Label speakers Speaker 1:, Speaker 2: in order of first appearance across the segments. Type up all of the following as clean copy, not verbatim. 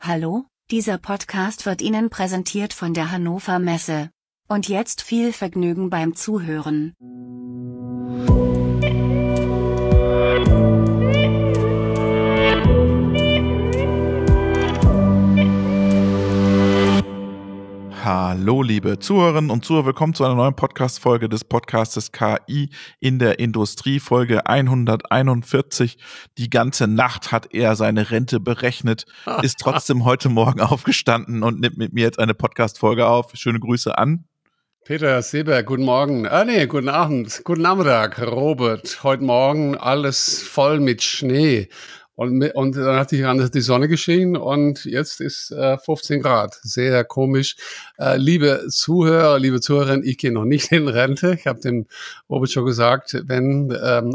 Speaker 1: Hallo, dieser Podcast wird Ihnen präsentiert von der Hannover Messe. Und jetzt viel Vergnügen beim Zuhören.
Speaker 2: Hallo liebe Zuhörerinnen und Zuhörer, willkommen zu einer neuen Podcast-Folge des Podcastes KI in der Industrie, Folge 141. Die ganze Nacht hat er seine Rente berechnet, ist trotzdem heute Morgen aufgestanden und nimmt mit mir jetzt eine Podcast-Folge auf. Schöne Grüße an
Speaker 3: Peter Seeberg, guten Morgen. Guten Abend, guten Nachmittag, Robert. Heute Morgen alles voll mit Schnee. Und dann hat die Sonne geschienen und jetzt ist 15 Grad. Sehr komisch. Liebe Zuhörer, liebe Zuhörerinnen, ich gehe noch nicht in Rente. Ich habe dem Robert schon gesagt, wenn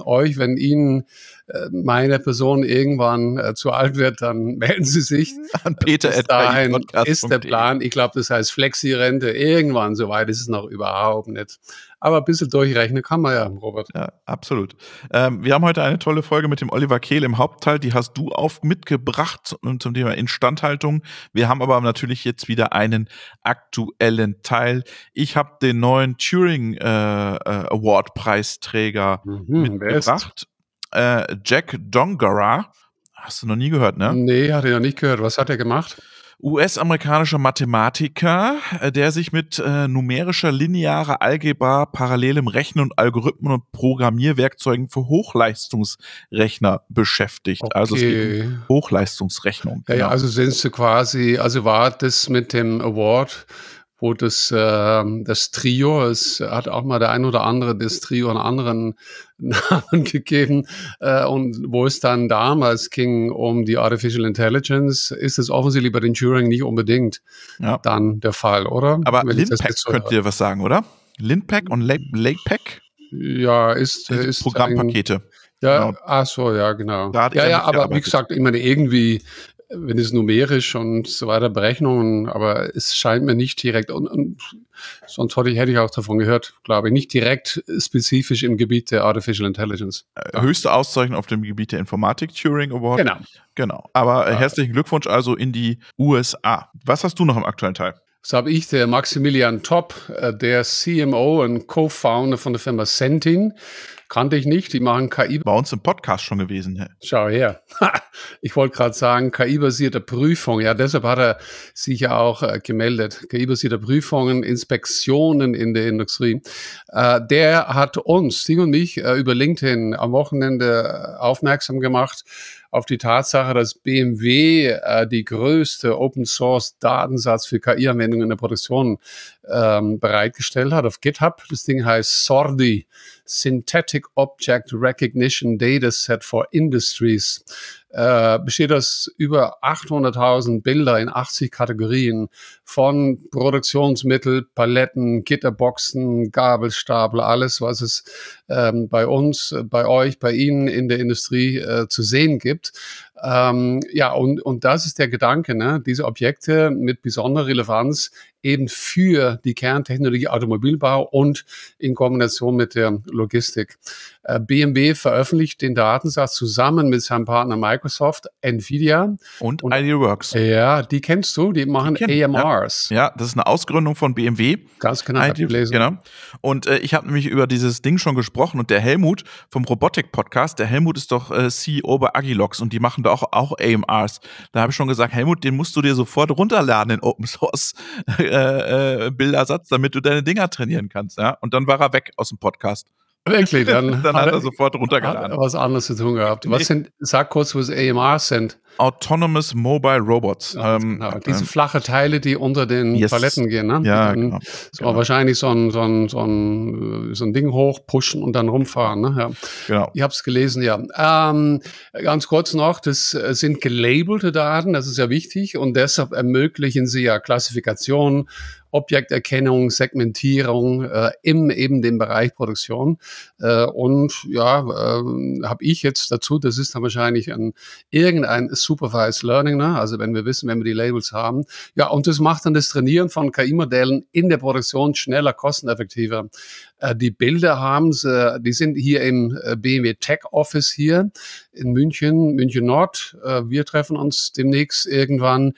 Speaker 3: Ihnen meine Person irgendwann zu alt wird, dann melden Sie sich.
Speaker 2: An Peter.
Speaker 3: Bis dahin ist der Plan. Ich glaube, das heißt Flexi-Rente. Irgendwann, soweit ist es noch überhaupt nicht. Aber ein bisschen durchrechnen kann man ja, Robert.
Speaker 2: Ja, absolut. Wir haben heute eine tolle Folge mit dem Oliver Kehl im Hauptteil. Die hast du mitgebracht zum Thema Instandhaltung. Wir haben aber natürlich jetzt wieder einen aktuellen Teil. Ich habe den neuen Turing Award Preisträger mitgebracht. Jack Dongarra. Hast du noch nie gehört, ne?
Speaker 3: Nee, hatte ich noch nicht gehört. Was hat er gemacht?
Speaker 2: US-amerikanischer Mathematiker, der sich mit numerischer linearer Algebra, parallelem Rechnen und Algorithmen und Programmierwerkzeugen für Hochleistungsrechner beschäftigt. Okay. Also es geht um Hochleistungsrechnung.
Speaker 3: Ja, also sind Sie quasi, also war das mit dem Award, wo das Trio, es hat auch mal der ein oder andere das Trio einen anderen Namen gegeben, und wo es dann damals ging um die Artificial Intelligence, ist es offensichtlich bei den Turing nicht unbedingt dann der Fall, oder?
Speaker 2: Aber LINPACK könnt ihr was sagen, oder? LINPACK und LAPACK?
Speaker 3: Ja, ist
Speaker 2: Programmpakete.
Speaker 3: Ja, ach so, ja, genau. Ja, aber wie gesagt, ich meine, irgendwie, wenn es numerisch und so weiter Berechnungen, aber es scheint mir nicht direkt, und sonst hätte ich auch davon gehört, glaube ich, nicht direkt spezifisch im Gebiet der Artificial Intelligence.
Speaker 2: Höchste Auszeichnung auf dem Gebiet der Informatik, Turing Award. Genau. Aber herzlichen Glückwunsch also in die USA. Was hast du noch im aktuellen Teil?
Speaker 3: So habe ich, der Maximilian Topp, der CMO und Co-Founder von der Firma Sentin. Kannte ich nicht, die machen KI.
Speaker 2: Bei uns im Podcast schon gewesen.
Speaker 3: Schau her. Ich wollte gerade sagen, KI-basierte Prüfung. Ja, deshalb hat er sich ja auch gemeldet. KI-basierte Prüfungen, Inspektionen in der Industrie. Der hat uns, Sting und mich, über LinkedIn am Wochenende aufmerksam gemacht auf die Tatsache, dass BMW die größte Open-Source-Datensatz für KI-Anwendungen in der Produktion bereitgestellt hat auf GitHub. Das Ding heißt SORDI, Synthetic Object Recognition Dataset for Industries. Besteht aus über 800.000 Bilder in 80 Kategorien von Produktionsmittel, Paletten, Gitterboxen, Gabelstapler, alles, was es bei uns, bei euch, bei Ihnen in der Industrie zu sehen gibt. Und das ist der Gedanke, ne? Diese Objekte mit besonderer Relevanz eben für die Kerntechnologie Automobilbau und in Kombination mit der Logistik. BMW veröffentlicht den Datensatz zusammen mit seinem Partner Microsoft, Nvidia.
Speaker 2: Und Ideaworks.
Speaker 3: Ja, die kennst du, die machen AMRs.
Speaker 2: Ja, das ist eine Ausgründung von BMW.
Speaker 3: Ganz genau, hab ich gelesen.
Speaker 2: Genau. Und ich habe nämlich über dieses Ding schon gesprochen und der Helmut vom Robotik-Podcast, der Helmut ist doch CEO bei Agilox und die machen da auch AMRs. Da habe ich schon gesagt, Helmut, den musst du dir sofort runterladen in Open Source Bildersatz, damit du deine Dinger trainieren kannst. Ja? Und dann war er weg aus dem Podcast.
Speaker 3: Wirklich, dann
Speaker 2: hat er sofort runtergeladen.
Speaker 3: Hat was anderes zu tun gehabt. Sag kurz, was AMRs sind.
Speaker 2: Autonomous Mobile Robots.
Speaker 3: Genau. Diese flache Teile, die unter den Paletten gehen, ne?
Speaker 2: Ja, genau.
Speaker 3: Wahrscheinlich so ein Ding hochpushen und dann rumfahren, ne? Ja.
Speaker 2: Genau.
Speaker 3: Ich habe es gelesen, ja. Ganz kurz noch, das sind gelabelte Daten, das ist ja wichtig und deshalb ermöglichen sie ja Klassifikation, Objekterkennung, Segmentierung im eben dem Bereich Produktion. Habe ich jetzt dazu, das ist dann wahrscheinlich irgendein Supervised Learning, ne? Also wenn wir die Labels haben. Ja, und das macht dann das Trainieren von KI-Modellen in der Produktion schneller, kosteneffektiver. Die Bilder haben sie, die sind hier im BMW Tech Office hier in München, München Nord. Wir treffen uns demnächst irgendwann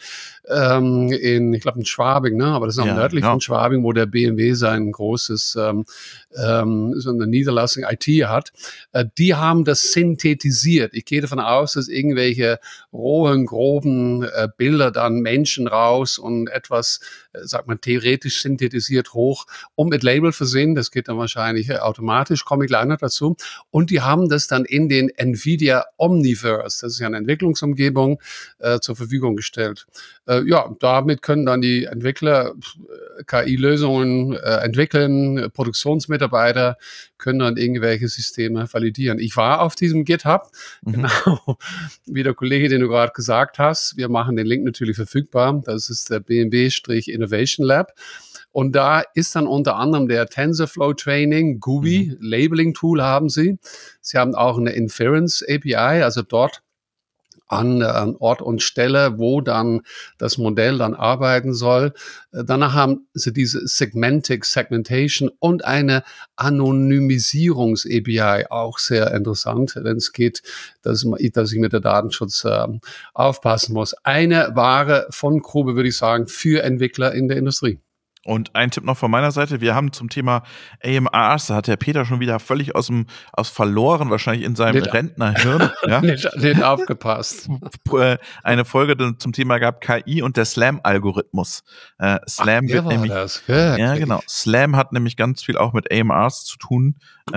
Speaker 3: in Schwabing, ne? Aber das ist auch nördlich von Schwabing, wo der BMW sein großes so eine Niederlassung IT hat. Die haben das synthetisiert. Ich gehe davon aus, dass irgendwelche rohen, groben Bilder dann Menschen raus und etwas, sagt man, theoretisch synthetisiert hoch und mit Label versehen. Das geht dann wahrscheinlich automatisch, komme ich gleich noch dazu. Und die haben das dann in den NVIDIA Omniverse, das ist ja eine Entwicklungsumgebung, zur Verfügung gestellt. Damit können dann die Entwickler KI-Lösungen entwickeln, Produktionsmitarbeiter können dann irgendwelche Systeme validieren. Ich war auf diesem GitHub, genau wie der Kollege, den du gerade gesagt hast. Wir machen den Link natürlich verfügbar. Das ist der BMW-Innovation Lab. Und da ist dann unter anderem der TensorFlow Training, GUI, Labeling Tool haben sie. Sie haben auch eine Inference API, also dort an Ort und Stelle, wo dann das Modell dann arbeiten soll. Danach haben sie diese Segmentation und eine Anonymisierungs-API, auch sehr interessant, wenn es geht, dass ich mit der Datenschutz aufpassen muss. Eine Ware von Grube, würde ich sagen, für Entwickler in der Industrie.
Speaker 2: Und ein Tipp noch von meiner Seite, wir haben zum Thema AMRs, da hat der Peter schon wieder völlig aus verloren, wahrscheinlich in seinem Rentnerhirn. Ja?
Speaker 3: nicht aufgepasst.
Speaker 2: Eine Folge zum Thema gab KI und der SLAM-Algorithmus. SLAM wird nämlich,
Speaker 3: das,
Speaker 2: ja genau, SLAM hat nämlich ganz viel auch mit AMRs zu tun.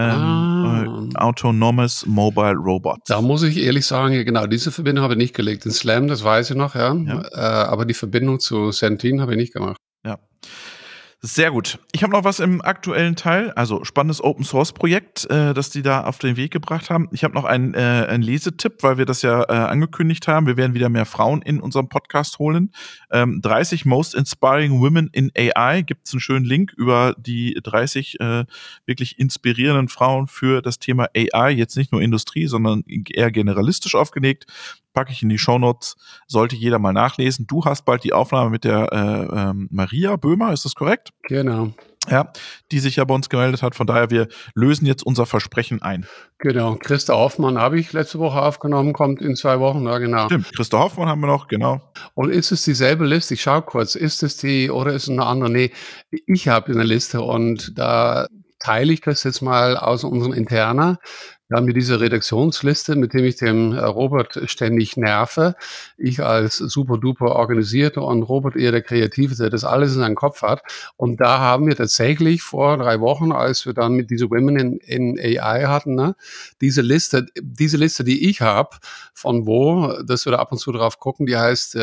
Speaker 2: Autonomous Mobile Robots.
Speaker 3: Da muss ich ehrlich sagen, genau, diese Verbindung habe ich nicht gelegt. In SLAM, das weiß ich noch, ja. Aber die Verbindung zu Sentin habe ich nicht gemacht.
Speaker 2: Ja. Sehr gut. Ich habe noch was im aktuellen Teil, also spannendes Open-Source-Projekt, das die da auf den Weg gebracht haben. Ich habe noch einen Lesetipp, weil wir das ja angekündigt haben. Wir werden wieder mehr Frauen in unserem Podcast holen. 30 Most Inspiring Women in AI. Gibt es einen schönen Link über die 30 wirklich inspirierenden Frauen für das Thema AI. Jetzt nicht nur Industrie, sondern eher generalistisch aufgelegt. Packe ich in die Shownotes, sollte jeder mal nachlesen. Du hast bald die Aufnahme mit der Maria Böhmer, ist das korrekt?
Speaker 3: Genau.
Speaker 2: Ja, die sich ja bei uns gemeldet hat. Von daher, wir lösen jetzt unser Versprechen ein.
Speaker 3: Genau. Christa Hoffmann habe ich letzte Woche aufgenommen, kommt in 2 Wochen, ja genau.
Speaker 2: Stimmt, Christa Hoffmann haben wir noch, genau.
Speaker 3: Und ist es dieselbe Liste? Ich schaue kurz, ist es die oder ist es eine andere? Nee, ich habe eine Liste und da teile ich das jetzt mal aus unserem Interna. Wir haben hier diese Redaktionsliste, mit dem ich den Robert ständig nerve. Ich als super duper Organisierter und Robert eher der Kreative, der das alles in seinem Kopf hat. Und da haben wir tatsächlich vor 3 Wochen, als wir dann mit diese Women in AI hatten, ne, diese Liste, die ich habe, von wo, dass wir da ab und zu drauf gucken, die heißt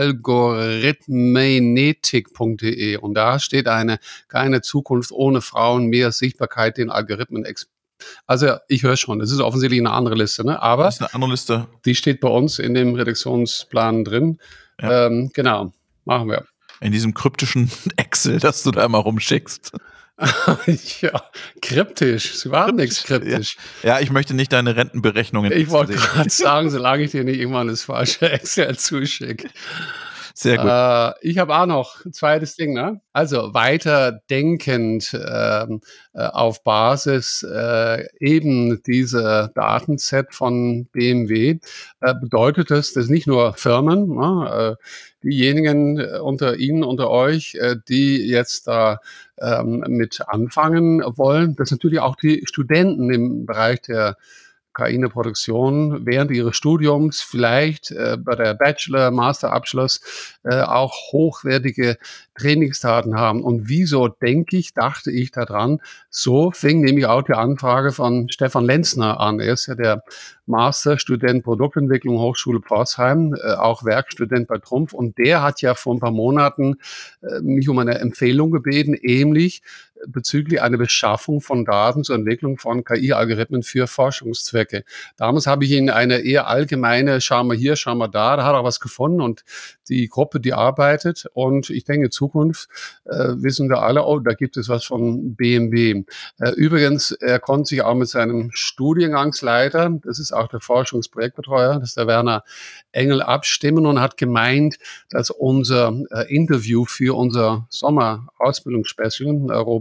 Speaker 3: algorithmenetik.de. Und da steht keine Zukunft ohne Frauen, mehr Sichtbarkeit den Algorithmen. Also ich höre schon, das ist offensichtlich eine andere Liste, ne? Aber
Speaker 2: das ist eine andere Liste.
Speaker 3: Die steht bei uns in dem Redaktionsplan drin. Ja. Genau, machen wir.
Speaker 2: In diesem kryptischen Excel, das du da immer rumschickst.
Speaker 3: Ja, kryptisch. Sie waren nichts kryptisch.
Speaker 2: Ja, ich möchte nicht deine Rentenberechnungen.
Speaker 3: Ich wollte gerade sagen, solange ich dir nicht irgendwann das falsche Excel zuschicke.
Speaker 2: Sehr gut.
Speaker 3: Ich habe auch noch ein zweites Ding, ne? Also weiterdenkend auf Basis eben dieser Datenset von BMW bedeutet das, dass nicht nur Firmen, ne, diejenigen unter Ihnen, unter euch, die jetzt da mit anfangen wollen, dass natürlich auch die Studenten im Bereich der KI in der Produktion während ihres Studiums, vielleicht bei der Bachelor-, Master-Abschluss auch hochwertige Trainingsdaten haben. Und wieso dachte ich daran, so fing nämlich auch die Anfrage von Stefan Lenzner an. Er ist ja der Masterstudent Produktentwicklung Hochschule Pforzheim, auch Werkstudent bei Trumpf. Und der hat ja vor ein paar Monaten mich um eine Empfehlung gebeten, ähnlich bezüglich einer Beschaffung von Daten zur Entwicklung von KI-Algorithmen für Forschungszwecke. Damals habe ich ihn eine eher allgemeine, schauen wir hier, schauen wir da hat er was gefunden und die Gruppe, die arbeitet. Und ich denke, in Zukunft wissen wir alle, oh, da gibt es was von BMW. Übrigens, er konnte sich auch mit seinem Studiengangsleiter, das ist auch der Forschungsprojektbetreuer, das ist der Werner Engel, abstimmen und hat gemeint, dass unser Interview für unser Sommer-Ausbildungsspecial, Robert,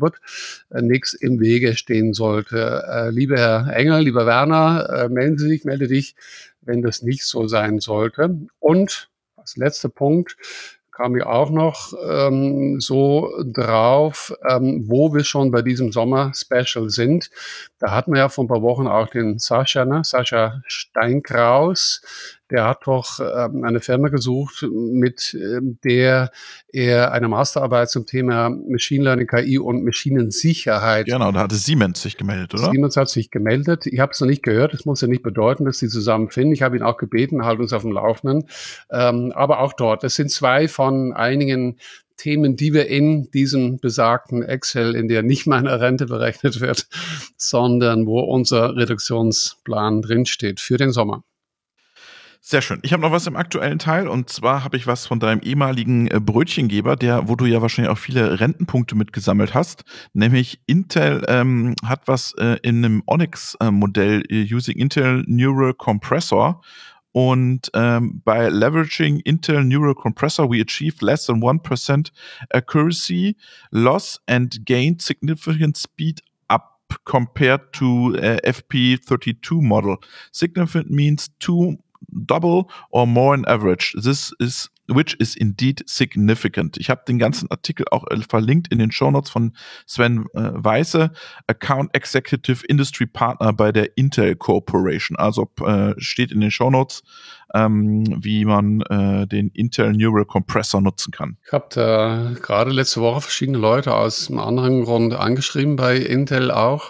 Speaker 3: wird, nichts im Wege stehen sollte. Lieber Herr Engel, lieber Werner, melde dich, wenn das nicht so sein sollte. Und als letzter Punkt kam ich auch noch so drauf, wo wir schon bei diesem Sommer-Special sind. Da hatten wir ja vor ein paar Wochen auch den Sascha Steinkraus. Der hat doch eine Firma gesucht, mit der er eine Masterarbeit zum Thema Machine Learning, KI und Maschinensicherheit.
Speaker 2: Genau, da hatte Siemens sich gemeldet, oder?
Speaker 3: Siemens hat sich gemeldet. Ich habe es noch nicht gehört. Das muss ja nicht bedeuten, dass sie zusammenfinden. Ich habe ihn auch gebeten, halt uns auf dem Laufenden. Aber auch dort, das sind zwei von einigen Themen, die wir in diesem besagten Excel, in der nicht meine Rente berechnet wird, sondern wo unser Reduktionsplan drinsteht für den Sommer.
Speaker 2: Sehr schön. Ich habe noch was im aktuellen Teil und zwar habe ich was von deinem ehemaligen Brötchengeber, wo du ja wahrscheinlich auch viele Rentenpunkte mitgesammelt hast. Nämlich Intel hat was in einem Onyx-Modell using Intel Neural Compressor. Und by leveraging Intel Neural Compressor, we achieve less than 1% accuracy loss and gained significant speed up compared to FP32 model. Significant means double or more in average. Which is indeed significant. Ich habe den ganzen Artikel auch verlinkt in den Shownotes von Sven Weiße, Account Executive Industry Partner bei der Intel Corporation. Also steht in den Shownotes, wie man den Intel Neural Compressor nutzen kann.
Speaker 3: Ich habe da gerade letzte Woche verschiedene Leute aus einem anderen Grund angeschrieben, bei Intel auch.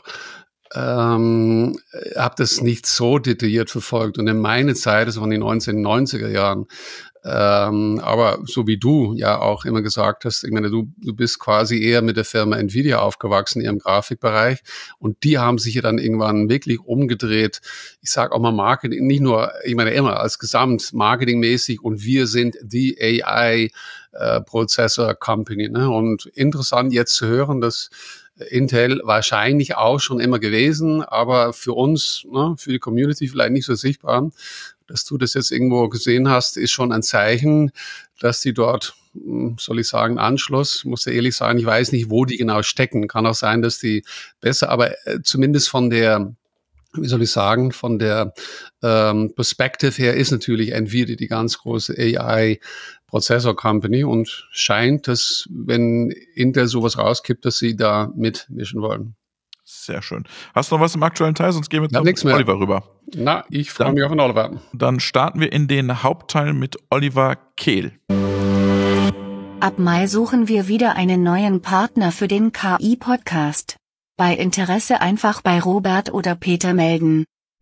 Speaker 3: Habe das nicht so detailliert verfolgt. Und in meiner Zeit, das waren die 1990er Jahren, aber so wie du ja auch immer gesagt hast, ich meine, du bist quasi eher mit der Firma Nvidia aufgewachsen, in ihrem Grafikbereich. Und die haben sich ja dann irgendwann wirklich umgedreht. Ich sage auch mal Marketing, nicht nur, ich meine immer als Gesamt marketingmäßig. Und wir sind die AI Prozessor Company. Ne? Und interessant jetzt zu hören, dass Intel wahrscheinlich auch schon immer gewesen, aber für uns, ne, für die Community vielleicht nicht so sichtbar. Dass du das jetzt irgendwo gesehen hast, ist schon ein Zeichen, dass die dort, soll ich sagen, Anschluss, muss ja ehrlich sagen, ich weiß nicht, wo die genau stecken. Kann auch sein, dass die besser, aber zumindest von der, wie soll ich sagen, von der Perspective her ist natürlich Nvidia die ganz große AI Prozessor Company und scheint, dass, wenn Intel sowas rauskippt, dass sie da mitmischen wollen.
Speaker 2: Sehr schön. Hast du noch was im aktuellen Teil? Sonst gehen wir
Speaker 3: zu
Speaker 2: Oliver rüber.
Speaker 3: Na, ich freue mich auf den Oliver.
Speaker 2: Dann starten wir in den Hauptteil mit Oliver Kehl.
Speaker 1: Ab Mai suchen wir wieder einen neuen Partner für den KI-Podcast. Bei Interesse einfach bei Robert oder Peter melden.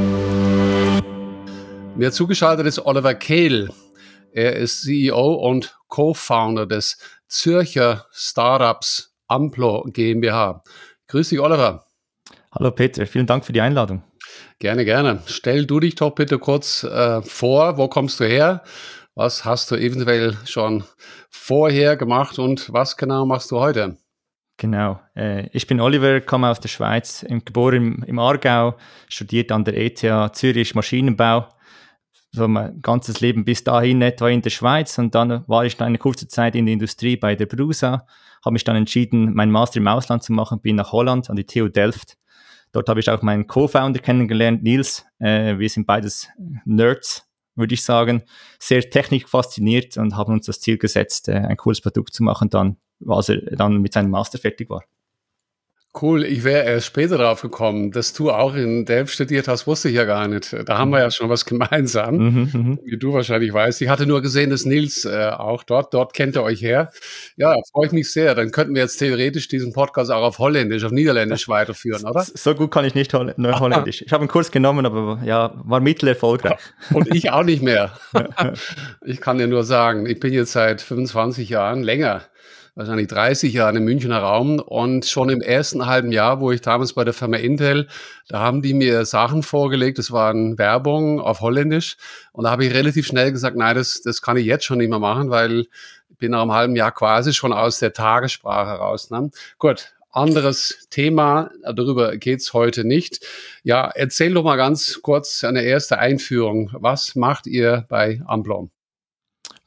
Speaker 3: Mir zugeschaltet ist Oliver Kehl. Er ist CEO und Co-Founder des Zürcher Startups Amplo GmbH. Grüß dich, Oliver.
Speaker 4: Hallo Peter, vielen Dank für die Einladung.
Speaker 3: Gerne, gerne. Stell du dich doch bitte kurz vor. Wo kommst du her? Was hast du eventuell schon vorher gemacht und was genau machst du heute?
Speaker 4: Genau, ich bin Oliver, komme aus der Schweiz, geboren im Aargau, studiert an der ETH Zürich Maschinenbau. So mein ganzes Leben bis dahin etwa in der Schweiz und dann war ich eine kurze Zeit in der Industrie bei der Brusa, habe mich dann entschieden, meinen Master im Ausland zu machen, bin nach Holland an die TU Delft. Dort habe ich auch meinen Co-Founder kennengelernt, Nils. Wir sind beides Nerds, würde ich sagen, sehr technikfasziniert und haben uns das Ziel gesetzt, ein cooles Produkt zu machen, als er dann mit seinem Master fertig war.
Speaker 3: Cool, ich wäre erst später drauf gekommen, dass du auch in Delft studiert hast, wusste ich ja gar nicht. Da haben wir ja schon was gemeinsam, wie du wahrscheinlich weißt. Ich hatte nur gesehen, dass Nils auch dort kennt ihr euch her. Ja, freue ich mich sehr. Dann könnten wir jetzt theoretisch diesen Podcast auch auf Holländisch, auf Niederländisch weiterführen, oder?
Speaker 4: So gut kann ich nicht nur Holländisch. Ich habe einen Kurs genommen, aber ja, war mittelerfolgreich.
Speaker 3: Und ich auch nicht mehr. Ich kann dir nur sagen, ich bin jetzt seit 25 Jahren länger, wahrscheinlich 30 Jahre im Münchner Raum und schon im ersten halben Jahr, wo ich damals bei der Firma Intel, da haben die mir Sachen vorgelegt, das waren Werbung auf Holländisch und da habe ich relativ schnell gesagt, nein, das kann ich jetzt schon nicht mehr machen, weil ich bin nach einem halben Jahr quasi schon aus der Tagessprache raus. Ne? Gut, anderes Thema, darüber geht's heute nicht. Ja, erzähl doch mal ganz kurz eine erste Einführung. Was macht ihr bei Amplo?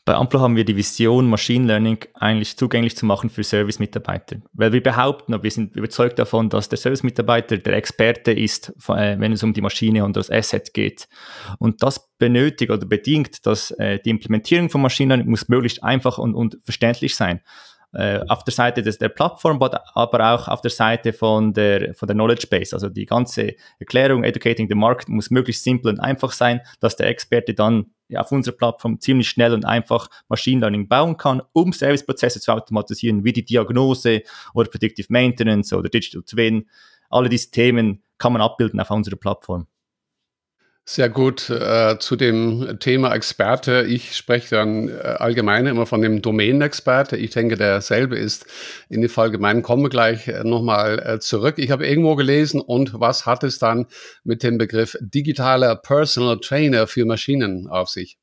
Speaker 4: Bei Amplo haben wir die Vision, Machine Learning eigentlich zugänglich zu machen für Service-Mitarbeiter. Weil wir behaupten, und wir sind überzeugt davon, dass der Service-Mitarbeiter der Experte ist, wenn es um die Maschine und das Asset geht. Und das benötigt oder bedingt, dass die Implementierung von Machine Learning muss möglichst einfach und verständlich sein. Auf der Seite der Plattform, aber auch auf der Seite von der Knowledge Base. Also die ganze Erklärung, Educating the Market, muss möglichst simpel und einfach sein, dass der Experte dann auf unserer Plattform ziemlich schnell und einfach Machine Learning bauen kann, um Serviceprozesse zu automatisieren, wie die Diagnose oder Predictive Maintenance oder Digital Twin. Alle diese Themen kann man abbilden auf unserer Plattform.
Speaker 3: Sehr gut. Zu dem Thema Experte. Ich spreche dann allgemein immer von dem Domänenexperte. Ich denke, derselbe ist in dem Allgemeinen. Kommen wir gleich nochmal zurück. Ich habe irgendwo gelesen, und was hat es dann mit dem Begriff digitaler Personal Trainer für Maschinen auf sich?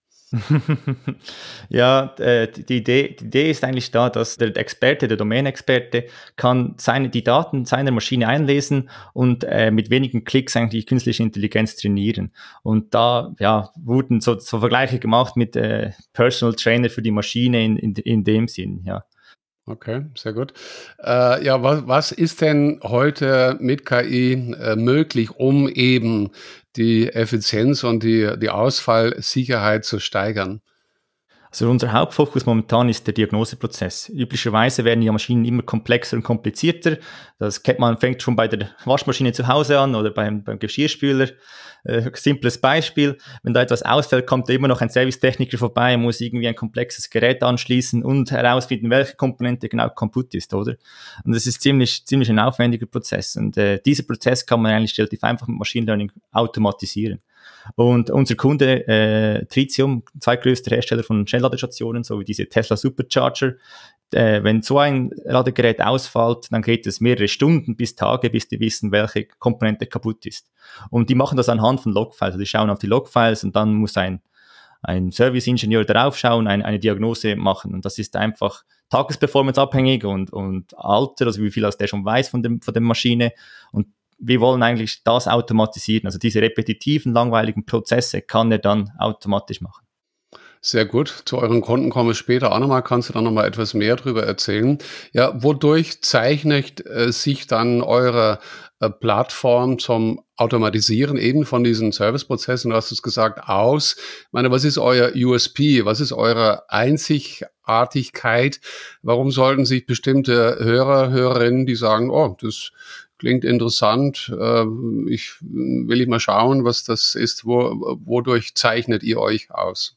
Speaker 4: Ja, die Idee ist eigentlich da, dass der Experte, der Domänexperte, kann die Daten seiner Maschine einlesen und mit wenigen Klicks eigentlich künstliche Intelligenz trainieren. Und da wurden so Vergleiche gemacht mit Personal Trainer für die Maschine in dem Sinn, ja.
Speaker 3: Okay, sehr gut. Was ist denn heute mit KI möglich, um eben die Effizienz und die Ausfallsicherheit zu steigern?
Speaker 4: Also unser Hauptfokus momentan ist der Diagnoseprozess. Üblicherweise werden ja Maschinen immer komplexer und komplizierter. Das kennt man, fängt schon bei der Waschmaschine zu Hause an oder beim Geschirrspüler. Simples Beispiel. Wenn da etwas ausfällt, kommt da immer noch ein Servicetechniker vorbei, muss irgendwie ein komplexes Gerät anschließen und herausfinden, welche Komponente genau kaputt ist, oder? Und das ist ziemlich ein aufwendiger Prozess. Und dieser Prozess kann man eigentlich relativ einfach mit Machine Learning automatisieren. Und unser Kunde Tritium, zweitgrößter Hersteller von Schnellladestationen, so wie diese Tesla Supercharger, wenn so ein Ladegerät ausfällt, dann geht es mehrere Stunden bis Tage, bis die wissen, welche Komponente kaputt ist. Und die machen das anhand von Logfiles. Also die schauen auf die Logfiles und dann muss ein Serviceingenieur darauf schauen, eine Diagnose machen. Und das ist einfach Tagesperformance abhängig und Alter, also wie viel aus der schon weiß von der Maschine. Und wir wollen eigentlich das automatisieren. Also diese repetitiven, langweiligen Prozesse kann er dann automatisch machen.
Speaker 3: Sehr gut. Zu euren Kunden komme ich später auch nochmal. Kannst du da nochmal etwas mehr drüber erzählen? Ja, wodurch zeichnet sich dann eure Plattform zum Automatisieren eben von diesen Serviceprozessen, du hast es gesagt, aus? Ich meine, was ist euer USP? Was ist eure Einzigartigkeit? Warum sollten sich bestimmte Hörerinnen, die sagen, oh, das klingt interessant, ich will mal schauen, was das ist, wodurch zeichnet ihr euch aus?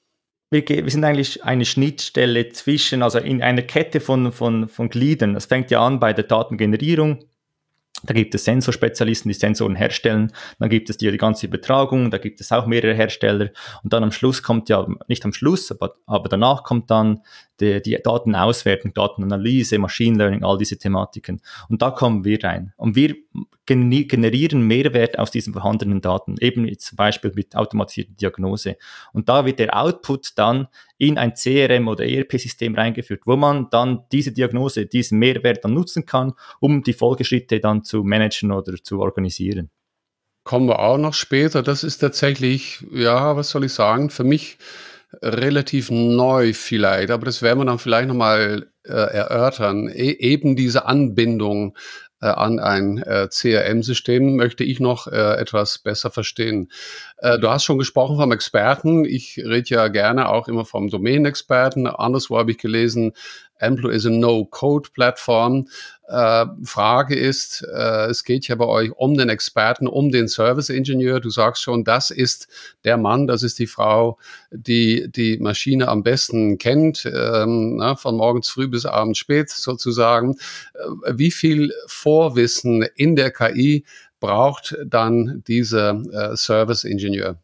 Speaker 4: Wir sind eigentlich eine Schnittstelle also in einer Kette von Gliedern. Das fängt ja an bei der Datengenerierung. Da gibt es Sensorspezialisten, die Sensoren herstellen. Dann gibt es die ganze Übertragung. Da gibt es auch mehrere Hersteller. Und dann am Schluss kommt nicht am Schluss, aber danach kommt dann die Datenauswertung, Datenanalyse, Machine Learning, all diese Thematiken. Und da kommen wir rein. Und wir generieren Mehrwert aus diesen vorhandenen Daten, eben zum Beispiel mit automatisierter Diagnose. Und da wird der Output dann in ein CRM oder ERP-System reingeführt, wo man dann diese Diagnose, diesen Mehrwert dann nutzen kann, um die Folgeschritte dann zu managen oder zu organisieren.
Speaker 3: Kommen wir auch noch später. Das ist tatsächlich, ja, was soll ich sagen, für mich relativ neu vielleicht, aber das werden wir dann vielleicht nochmal erörtern. Eben diese Anbindung an ein CRM-System möchte ich noch etwas besser verstehen. Du hast schon gesprochen vom Experten. Ich rede ja gerne auch immer vom Domänenexperten. Anderswo habe ich gelesen, Amplo is a No-Code-Plattform. Frage ist, es geht ja bei euch um den Experten, um den Service-Ingenieur. Du sagst schon, das ist der Mann, das ist die Frau, die die Maschine am besten kennt, von morgens früh bis abends spät sozusagen. Wie viel Vorwissen in der KI braucht dann dieser Service-Ingenieur?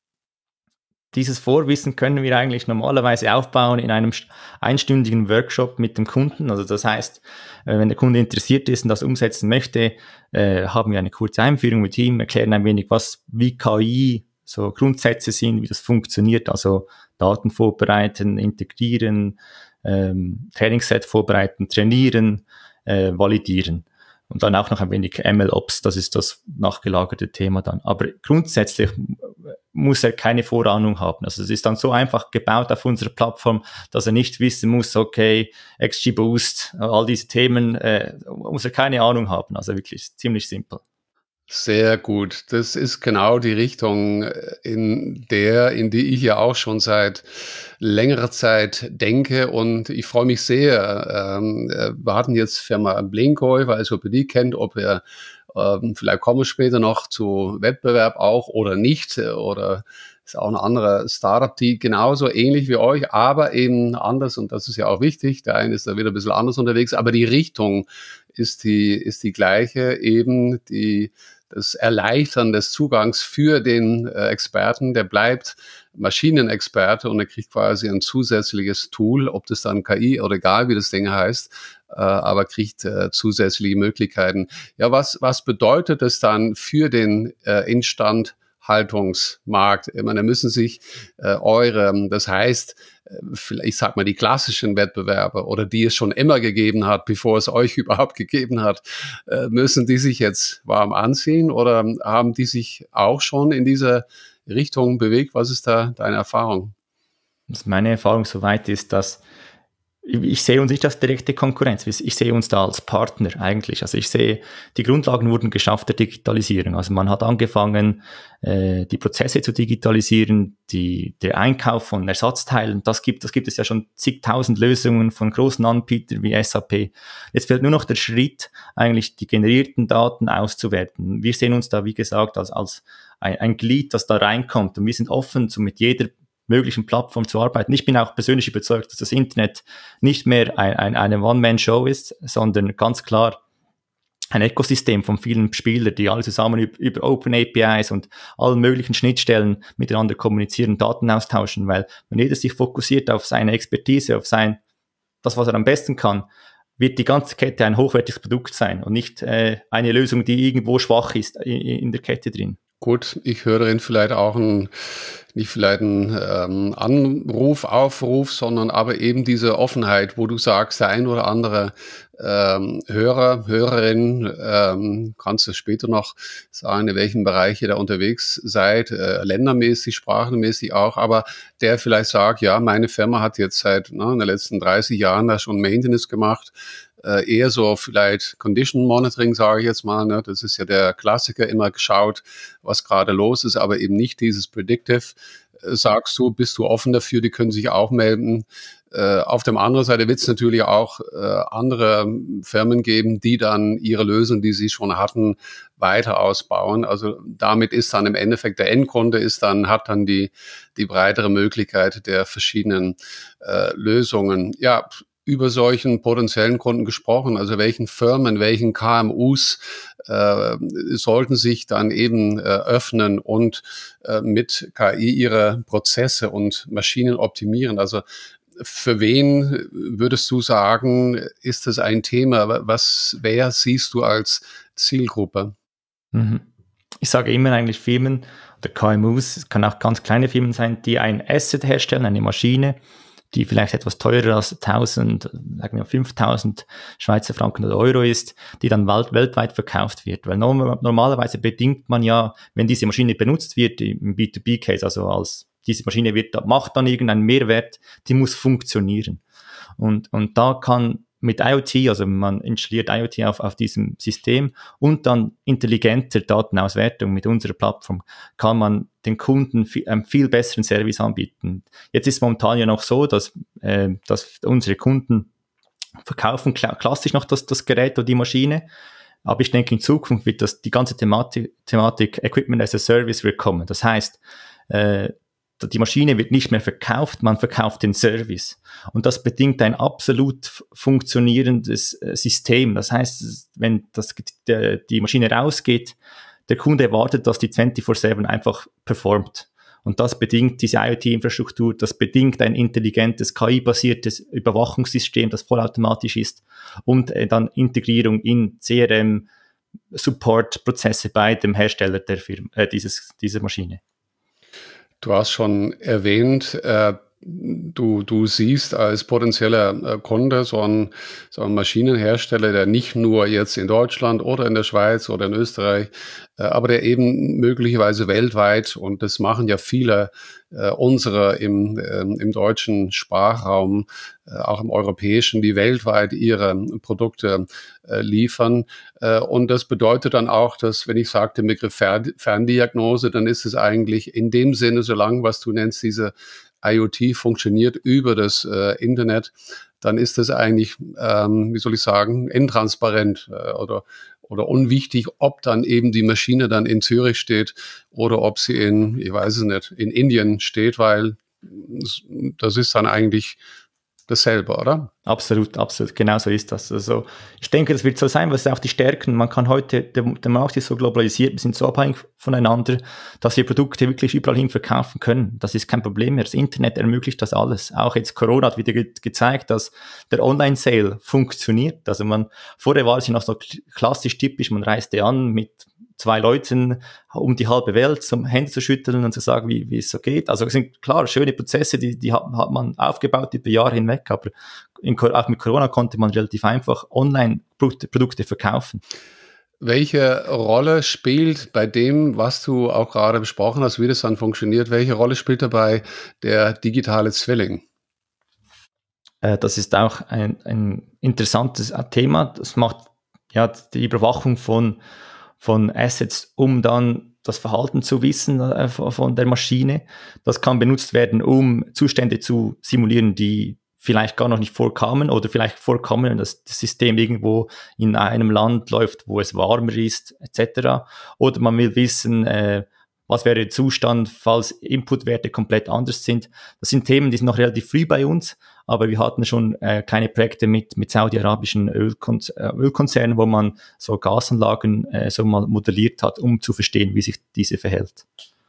Speaker 4: Dieses Vorwissen können wir eigentlich normalerweise aufbauen in einem einstündigen Workshop mit dem Kunden. Also das heißt, wenn der Kunde interessiert ist und das umsetzen möchte, haben wir eine kurze Einführung mit ihm, erklären ein wenig, wie KI so Grundsätze sind, wie das funktioniert, also Daten vorbereiten, integrieren, Trainingsset vorbereiten, trainieren, validieren. Und dann auch noch ein wenig MLOps, das ist das nachgelagerte Thema dann. Aber grundsätzlich muss er keine Vorahnung haben. Also es ist dann so einfach gebaut auf unserer Plattform, dass er nicht wissen muss, okay, XGBoost, all diese Themen, muss er keine Ahnung haben. Also wirklich ziemlich simpel.
Speaker 3: Sehr gut. Das ist genau die Richtung, in die ich ja auch schon seit längerer Zeit denke. Und ich freue mich sehr. Wir hatten jetzt Firma Blinkoi, ich weiß nicht, ob ihr die kennt, ob ihr vielleicht kommen wir später noch zu Wettbewerb auch oder nicht. Oder ist auch ein anderer Startup, die genauso ähnlich wie euch, aber eben anders. Und das ist ja auch wichtig. Der eine ist da wieder ein bisschen anders unterwegs, aber die Richtung ist die gleiche, eben das Erleichtern des Zugangs für den Experten, der bleibt Maschinenexperte und er kriegt quasi ein zusätzliches Tool, ob das dann KI oder egal, wie das Ding heißt, aber kriegt zusätzliche Möglichkeiten. Ja, was bedeutet das dann für den Instandhaltungsmarkt? Ich meine, da müssen sich das heißt, ich sag mal, die klassischen Wettbewerber oder die es schon immer gegeben hat, bevor es euch überhaupt gegeben hat, müssen die sich jetzt warm anziehen oder haben die sich auch schon in diese Richtung bewegt? Was ist da deine Erfahrung?
Speaker 4: Meine Erfahrung soweit ist, dass ich sehe uns nicht als direkte Konkurrenz, ich sehe uns da als Partner eigentlich. Also ich sehe, die Grundlagen wurden geschafft der Digitalisierung. Also man hat angefangen, die Prozesse zu digitalisieren, der Einkauf von Ersatzteilen, das gibt es ja schon zigtausend Lösungen von großen Anbietern wie SAP. Jetzt fehlt nur noch der Schritt, eigentlich die generierten Daten auszuwerten. Wir sehen uns da, wie gesagt, als ein Glied, das da reinkommt und wir sind offen, so mit jeder möglichen Plattform zu arbeiten. Ich bin auch persönlich überzeugt, dass das Internet nicht mehr eine One-Man-Show ist, sondern ganz klar ein Ökosystem von vielen Spielern, die alle zusammen über Open APIs und allen möglichen Schnittstellen miteinander kommunizieren, Daten austauschen, weil wenn jeder sich fokussiert auf seine Expertise, auf das, was er am besten kann, wird die ganze Kette ein hochwertiges Produkt sein und nicht eine Lösung, die irgendwo schwach ist in der Kette drin.
Speaker 3: Gut, ich höre Ihnen vielleicht auch nicht vielleicht ein Aufruf, sondern aber eben diese Offenheit, wo du sagst, der ein oder andere Hörerin, kannst du später noch sagen, in welchen Bereich ihr da unterwegs seid, ländermäßig, sprachenmäßig auch, aber der vielleicht sagt, ja, meine Firma hat jetzt seit in den letzten 30 Jahren da schon Maintenance gemacht, eher so vielleicht Condition Monitoring, sage ich jetzt mal. Ne? Das ist ja der Klassiker, immer geschaut, was gerade los ist, aber eben nicht dieses Predictive. Sagst du, bist du offen dafür, die können sich auch melden. Auf der anderen Seite wird es natürlich auch andere Firmen geben, die dann ihre Lösung, die sie schon hatten, weiter ausbauen. Also damit ist dann im Endeffekt der Endkunde hat dann die breitere Möglichkeit der verschiedenen Lösungen. Ja, über solchen potenziellen Kunden gesprochen, also welchen Firmen, welchen KMUs sollten sich dann eben öffnen und mit KI ihre Prozesse und Maschinen optimieren. Also für wen würdest du sagen, ist das ein Thema? Wer siehst du als Zielgruppe?
Speaker 4: Ich sage immer eigentlich Firmen oder KMUs, es kann auch ganz kleine Firmen sein, die ein Asset herstellen, eine Maschine, die vielleicht etwas teurer als 1000, sagen wir 5000 Schweizer Franken oder Euro ist, die dann weltweit verkauft wird. Weil normalerweise bedingt man ja, wenn diese Maschine benutzt wird im B2B-Case, also als diese Maschine macht dann irgendeinen Mehrwert, die muss funktionieren. Und da kann mit IoT, also man installiert IoT auf diesem System und dann intelligenter Datenauswertung mit unserer Plattform, kann man den Kunden einen viel besseren Service anbieten. Jetzt ist momentan ja noch so, dass unsere Kunden verkaufen klassisch noch das Gerät oder die Maschine, aber ich denke, in Zukunft wird die ganze Thematik Equipment as a Service wird kommen. Das heißt, die Maschine wird nicht mehr verkauft, man verkauft den Service. Und das bedingt ein absolut funktionierendes System. Das heißt, wenn die Maschine rausgeht, der Kunde erwartet, dass die 24/7 einfach performt. Und das bedingt diese IoT-Infrastruktur, das bedingt ein intelligentes, KI-basiertes Überwachungssystem, das vollautomatisch ist und dann Integrierung in CRM, Support-Prozesse bei dem Hersteller dieser Maschine.
Speaker 3: Du hast schon erwähnt, du siehst als potenzieller Kunde so einen Maschinenhersteller, der nicht nur jetzt in Deutschland oder in der Schweiz oder in Österreich, aber der eben möglicherweise weltweit, und das machen ja viele unserer im deutschen Sprachraum, auch im europäischen, die weltweit ihre Produkte liefern. Und das bedeutet dann auch, dass, wenn ich sage den Begriff Ferndiagnose, dann ist es eigentlich in dem Sinne, solange, was du nennst, diese IoT funktioniert über das Internet, dann ist das eigentlich, wie soll ich sagen, intransparent oder unwichtig, ob dann eben die Maschine dann in Zürich steht oder ob sie ich weiß es nicht, in Indien steht, weil das ist dann eigentlich dasselbe, oder?
Speaker 4: Absolut, absolut, genau so ist das. Also ich denke, das wird so sein, was auch die Stärken, man kann heute, der Markt ist so globalisiert, wir sind so abhängig voneinander, dass wir Produkte wirklich überall hin verkaufen können. Das ist kein Problem mehr. Das Internet ermöglicht das alles. Auch jetzt Corona hat wieder gezeigt, dass der Online-Sale funktioniert. Also vorher war es ja noch so klassisch typisch, man reiste an mit 2 Leuten um die halbe Welt, zum Hände zu schütteln und zu sagen, wie es so geht. Also es sind klar schöne Prozesse, die hat man aufgebaut über Jahre hinweg, aber auch mit Corona konnte man relativ einfach online Produkte verkaufen.
Speaker 3: Welche Rolle spielt bei dem, was du auch gerade besprochen hast, wie das dann funktioniert, welche Rolle spielt dabei der digitale Zwilling?
Speaker 4: Das ist auch ein interessantes Thema. Das macht ja die Überwachung von Assets, um dann das Verhalten zu wissen von der Maschine. Das kann benutzt werden, um Zustände zu simulieren, die vielleicht gar noch nicht vorkamen oder vielleicht vorkommen, wenn das System irgendwo in einem Land läuft, wo es warmer ist, etc. Oder man will wissen, was wäre der Zustand, falls Inputwerte komplett anders sind. Das sind Themen, die sind noch relativ früh bei uns, aber wir hatten schon kleine Projekte mit saudi-arabischen Ölkonzernen, wo man so Gasanlagen so mal modelliert hat, um zu verstehen, wie sich diese verhält.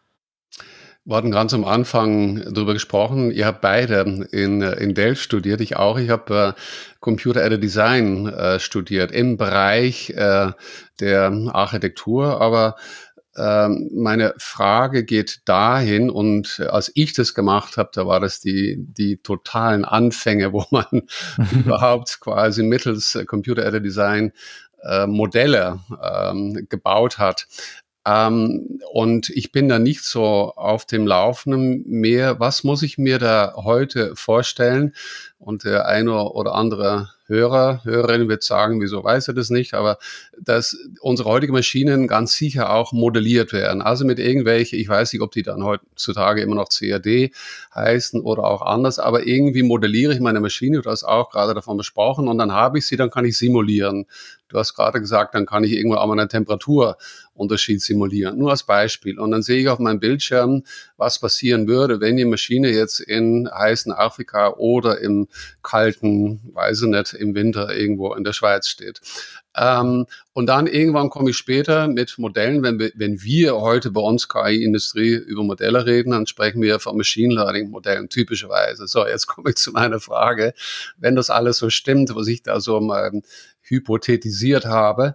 Speaker 3: Wir hatten ganz am Anfang darüber gesprochen, ihr habt beide in Delft studiert, ich auch. Ich habe Computer-Aided Design studiert im Bereich der Architektur, aber meine Frage geht dahin, und als ich das gemacht habe, da war das die totalen Anfänge, wo man überhaupt quasi mittels Computer-Aided Design Modelle gebaut hat. Und ich bin da nicht so auf dem Laufenden mehr. Was muss ich mir da heute vorstellen? Und der eine oder andere Hörerin wird sagen, wieso weiß er das nicht? Aber dass unsere heutigen Maschinen ganz sicher auch modelliert werden. Also mit irgendwelche, ich weiß nicht, ob die dann heutzutage immer noch CAD heißen oder auch anders, aber irgendwie modelliere ich meine Maschine, du hast auch gerade davon besprochen, und dann habe ich sie, dann kann ich simulieren. Du hast gerade gesagt, dann kann ich irgendwo auch mal einen Temperaturunterschied simulieren. Nur als Beispiel. Und dann sehe ich auf meinem Bildschirm, was passieren würde, wenn die Maschine jetzt in heißen Afrika oder im kalten, weiß ich nicht, im Winter irgendwo in der Schweiz steht. Und dann irgendwann komme ich später mit Modellen, wenn wir heute bei uns KI-Industrie über Modelle reden, dann sprechen wir von Machine Learning-Modellen typischerweise. So, jetzt komme ich zu meiner Frage. Wenn das alles so stimmt, was ich da so mal hypothetisiert habe,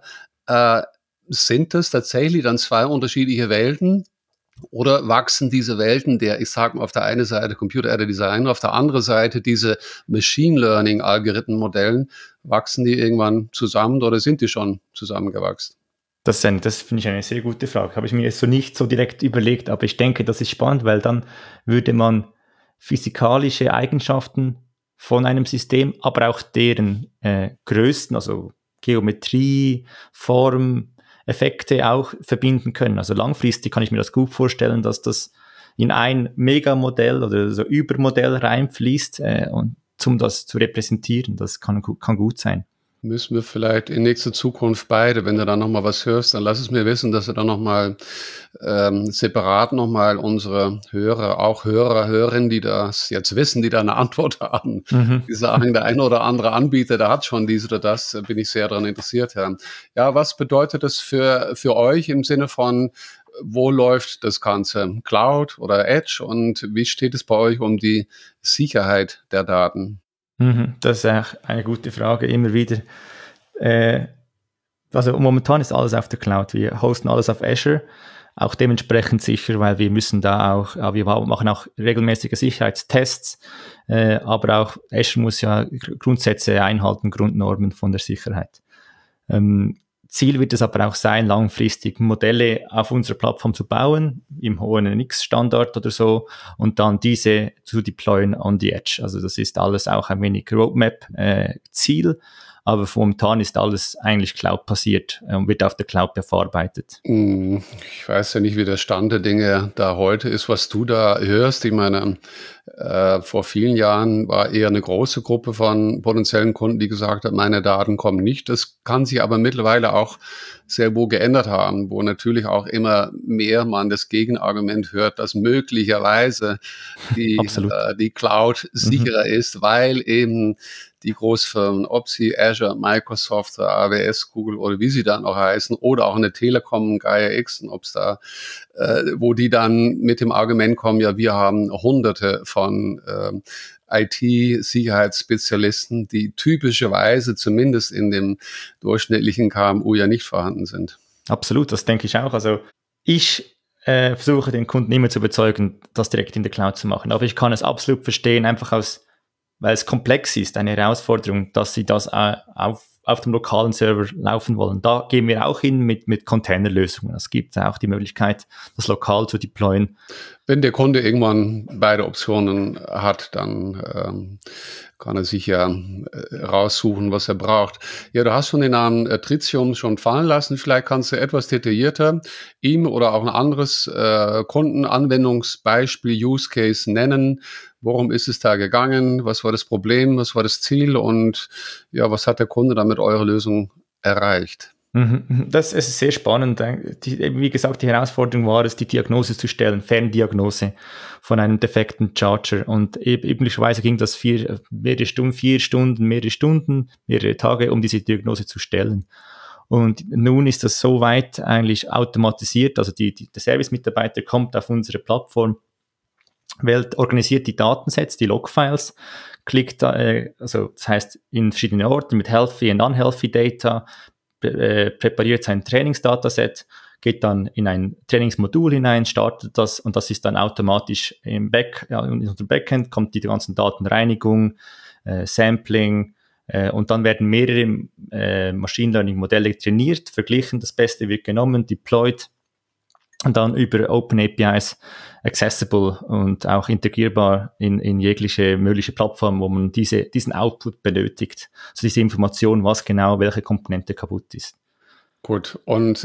Speaker 3: sind das tatsächlich dann 2 unterschiedliche Welten? Oder wachsen diese Welten ich sage mal, auf der einen Seite Computer-Aided Design, auf der anderen Seite diese Machine Learning-Algorithmen-Modellen, wachsen die irgendwann zusammen oder sind die schon zusammengewachsen?
Speaker 4: Das finde ich eine sehr gute Frage. Habe ich mir jetzt so nicht so direkt überlegt, aber ich denke, das ist spannend, weil dann würde man physikalische Eigenschaften von einem System, aber auch deren Größen, also Geometrie, Form, Effekte auch verbinden können. Also langfristig kann ich mir das gut vorstellen, dass das in ein Megamodell oder so Übermodell reinfließt, und um das zu repräsentieren. Das kann gut sein.
Speaker 3: Müssen wir vielleicht in nächster Zukunft beide, wenn du dann nochmal was hörst, dann lass es mir wissen, dass du dann nochmal separat nochmal unsere Hörerinnen, die das jetzt wissen, die da eine Antwort haben, die sagen, der eine oder andere Anbieter, der hat schon dies oder das, bin ich sehr daran interessiert, Herr. Ja, was bedeutet das für euch im Sinne von, wo läuft das Ganze? Cloud oder Edge? Und wie steht es bei euch um die Sicherheit der Daten?
Speaker 4: Das ist auch eine gute Frage, immer wieder. Also momentan ist alles auf der Cloud. Wir hosten alles auf Azure. auch dementsprechend sicher, weil wir müssen da auch, wir machen auch regelmäßige Sicherheitstests, aber auch Azure muss ja Grundsätze einhalten, Grundnormen von der Sicherheit. Ziel wird es aber auch sein, langfristig Modelle auf unserer Plattform zu bauen, im hohen NX-Standard oder so, und dann diese zu deployen on the edge. Also das ist alles auch ein wenig Roadmap-Ziel, aber momentan ist alles eigentlich Cloud-basiert und wird auf der Cloud verarbeitet.
Speaker 3: Ich weiß ja nicht, wie der Stand der Dinge da heute ist, was du da hörst. Ich meine, vor vielen Jahren war eher eine große Gruppe von potenziellen Kunden, die gesagt hat, meine Daten kommen nicht. Das kann sich aber mittlerweile auch sehr wohl geändert haben, wo natürlich auch immer mehr man das Gegenargument hört, dass möglicherweise die Cloud sicherer ist, weil eben die Großfirmen, ob sie Azure, Microsoft, AWS, Google oder wie sie dann auch heißen, oder auch eine Telekom, Gaia X, ob es da, wo die dann mit dem Argument kommen, ja, wir haben Hunderte von IT-Sicherheitsspezialisten, die typischerweise zumindest in dem durchschnittlichen KMU ja nicht vorhanden sind.
Speaker 4: Absolut, das denke ich auch. Also ich versuche den Kunden immer zu überzeugen, das direkt in der Cloud zu machen. Aber ich kann es absolut verstehen, einfach weil es komplex ist, eine Herausforderung, dass sie das auf dem lokalen Server laufen wollen. Da gehen wir auch hin mit Containerlösungen. Es gibt auch die Möglichkeit, das lokal zu deployen.
Speaker 3: Wenn der Kunde irgendwann beide Optionen hat, dann kann er sich ja raussuchen, was er braucht. Ja, du hast schon den Namen Tritium schon fallen lassen. Vielleicht kannst du etwas detaillierter ihm oder auch ein anderes Kundenanwendungsbeispiel, Use Case nennen. Worum ist es da gegangen? Was war das Problem? Was war das Ziel? Und ja, was hat der Kunde damit eure Lösung erreicht?
Speaker 4: Das ist sehr spannend. Wie gesagt, die Herausforderung war es, die Diagnose zu stellen, Ferndiagnose von einem defekten Charger. Und üblicherweise ging das mehrere Stunden, mehrere Tage, um diese Diagnose zu stellen. Und nun ist das soweit eigentlich automatisiert. Also der Service-Mitarbeiter kommt auf unsere Plattform, organisiert die Datensets, die Logfiles, klickt, also das heißt in verschiedene Orte mit healthy und unhealthy Data, präpariert sein Trainingsdataset, geht dann in ein Trainingsmodul hinein, startet das und das ist dann automatisch in unserem Backend, kommt die ganzen Datenreinigung, Sampling und dann werden mehrere Machine Learning Modelle trainiert, verglichen, das Beste wird genommen, deployed und dann über Open APIs accessible und auch integrierbar in jegliche mögliche Plattform, wo man diesen Output benötigt. Also diese Information, was genau, welche Komponente kaputt ist.
Speaker 3: Gut, und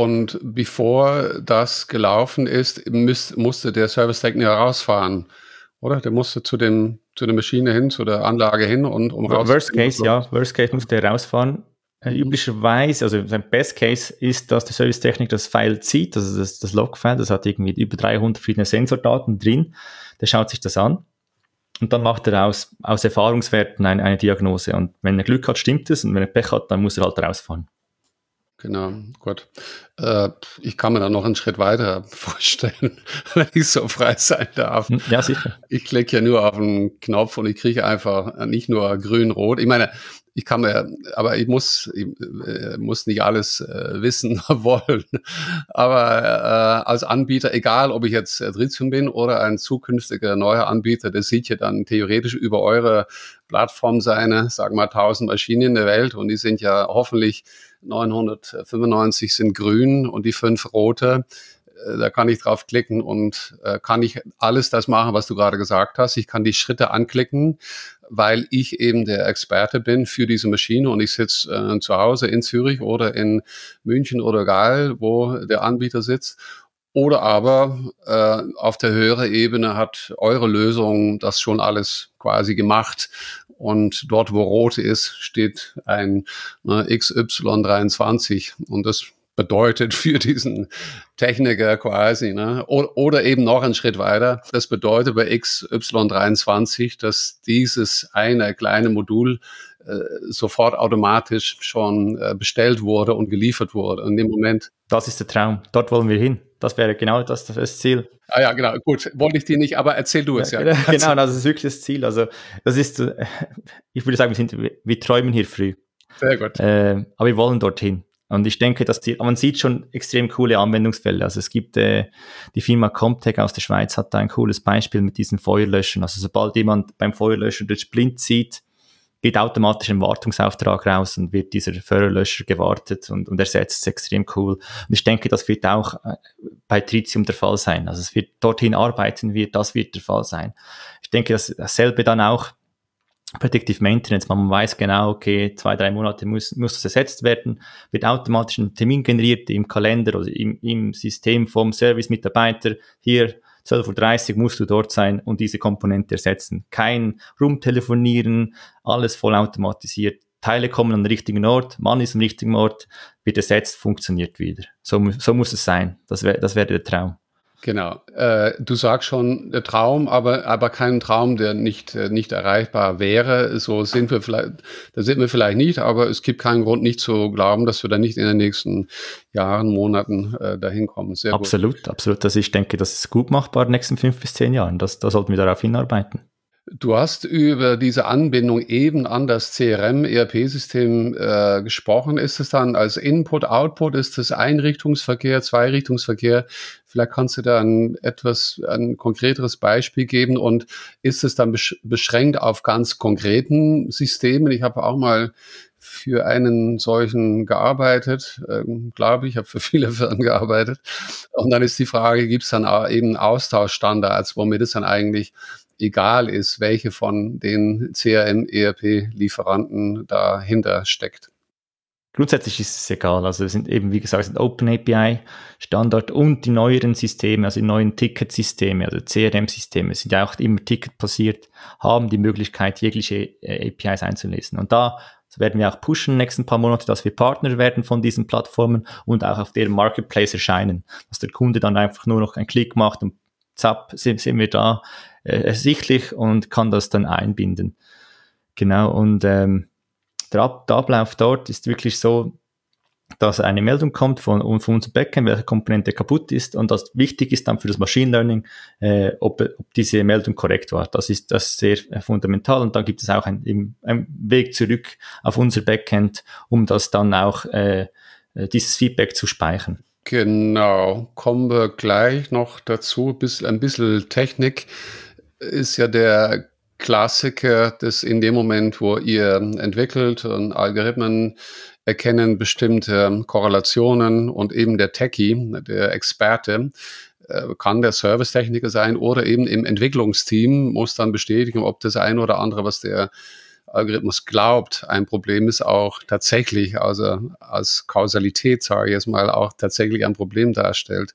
Speaker 3: bevor das gelaufen ist, musste der Servicetechniker rausfahren, oder? Der musste zu der Maschine hin, zu der Anlage hin und
Speaker 4: Worst Case musste er rausfahren. Üblicherweise, also sein Best Case ist, dass der Servicetechniker das File zieht, also das Log-File, das hat irgendwie über 300 verschiedene Sensordaten drin, der schaut sich das an und dann macht er aus Erfahrungswerten eine Diagnose und wenn er Glück hat, stimmt es und wenn er Pech hat, dann muss er halt rausfahren.
Speaker 3: Genau, gut. Ich kann mir da noch einen Schritt weiter vorstellen, wenn ich so frei sein darf.
Speaker 4: Ja, sicher.
Speaker 3: Ich klicke ja nur auf einen Knopf und ich kriege einfach nicht nur grün-rot. Ich meine, aber ich muss nicht alles wissen wollen. Aber als Anbieter, egal ob ich jetzt Tritium bin oder ein zukünftiger neuer Anbieter, der sieht ja dann theoretisch über eure Plattform seine, sagen wir mal, 1000 Maschinen in der Welt und die sind ja hoffentlich 995 sind grün und die 5 rote. Da kann ich drauf klicken und kann ich alles das machen, was du gerade gesagt hast. Ich kann die Schritte anklicken, weil ich eben der Experte bin für diese Maschine und ich sitze zu Hause in Zürich oder in München oder egal, wo der Anbieter sitzt. Oder aber auf der höheren Ebene hat eure Lösung das schon alles quasi gemacht. Und dort, wo rot ist, steht ein XY23 und das bedeutet für diesen Techniker quasi, oder eben noch einen Schritt weiter, das bedeutet bei XY23, dass dieses eine kleine Modul sofort automatisch schon bestellt wurde und geliefert wurde. Und im Moment.
Speaker 4: Das ist der Traum. Dort wollen wir hin. Das wäre genau das Ziel.
Speaker 3: Ah ja, genau. Gut, wollte ich dir nicht, aber erzähl du es ja.
Speaker 4: Genau, das ist wirklich das Ziel. Also das ist, ich würde sagen, wir träumen hier früh.
Speaker 3: Sehr gut.
Speaker 4: Aber wir wollen dorthin. Und ich denke, man sieht schon extrem coole Anwendungsfälle. Also es gibt die Firma Comtech aus der Schweiz hat da ein cooles Beispiel mit diesen Feuerlöschern. Also sobald jemand beim Feuerlöschen den Splint sieht, geht automatisch ein Wartungsauftrag raus und wird dieser Feuerlöscher gewartet und ersetzt. Das ist extrem cool. Und ich denke, das wird auch bei Tritium der Fall sein. Also es wird dorthin arbeiten wird, das wird der Fall sein. Ich denke, dasselbe dann auch Predictive Maintenance. Man weiß genau, okay, 2-3 Monate muss das ersetzt werden, wird automatisch ein Termin generiert im Kalender oder im System vom Service-Mitarbeiter. Hier 12:30 Uhr musst du dort sein und diese Komponente ersetzen. Kein Rumtelefonieren, alles voll automatisiert. Teile kommen an den richtigen Ort, Mann ist am richtigen Ort, wird ersetzt, funktioniert wieder. So muss es sein. Das wäre der Traum.
Speaker 3: Genau. Du sagst schon, der Traum, aber kein Traum, der nicht erreichbar wäre. Da sind wir vielleicht nicht, aber es gibt keinen Grund, nicht zu glauben, dass wir da nicht in den nächsten Jahren, Monaten dahin kommen. Sehr
Speaker 4: absolut, gut. Absolut. Also ich denke, das ist gut machbar in den nächsten 5 bis 10 Jahren. Da sollten wir darauf hinarbeiten.
Speaker 3: Du hast über diese Anbindung eben an das CRM, ERP-System gesprochen. Ist es dann als Input, Output, ist es Einrichtungsverkehr, Zweirichtungsverkehr? Vielleicht kannst du da ein konkreteres Beispiel geben und ist es dann beschränkt auf ganz konkreten Systemen? Ich habe auch mal für einen solchen gearbeitet, glaube ich, habe für viele Firmen gearbeitet. Und dann ist die Frage, gibt es dann eben Austauschstandards, womit es dann eigentlich egal ist, welche von den CRM-ERP-Lieferanten dahinter steckt.
Speaker 4: Grundsätzlich ist es egal. Also es sind eben, wie gesagt, Open API Standard und die neueren Systeme, also die neuen Ticketsysteme oder CRM-Systeme sind ja auch immer ticketbasiert, haben die Möglichkeit, jegliche APIs einzulesen. Und da werden wir auch pushen in den nächsten paar Monate, dass wir Partner werden von diesen Plattformen und auch auf deren Marketplace erscheinen. Dass der Kunde dann einfach nur noch einen Klick macht und zapp, sind wir da ersichtlich und kann das dann einbinden. Genau, und der Ablauf dort ist wirklich so, dass eine Meldung kommt von unserem Backend, welche Komponente kaputt ist und das wichtig ist dann für das Machine Learning, ob diese Meldung korrekt war. Das ist sehr fundamental und dann gibt es auch einen Weg zurück auf unser Backend, um das dann auch dieses Feedback zu speichern.
Speaker 3: Genau, kommen wir gleich noch dazu. Ein bisschen Technik ist ja der Klassiker, dass in dem Moment, wo ihr entwickelt und Algorithmen erkennen bestimmte Korrelationen und eben der Techie, der Experte, kann der Servicetechniker sein oder eben im Entwicklungsteam muss dann bestätigen, ob das ein oder andere, was der Algorithmus glaubt, ein Problem ist, auch tatsächlich, also als Kausalität, sage ich jetzt mal, auch tatsächlich ein Problem darstellt.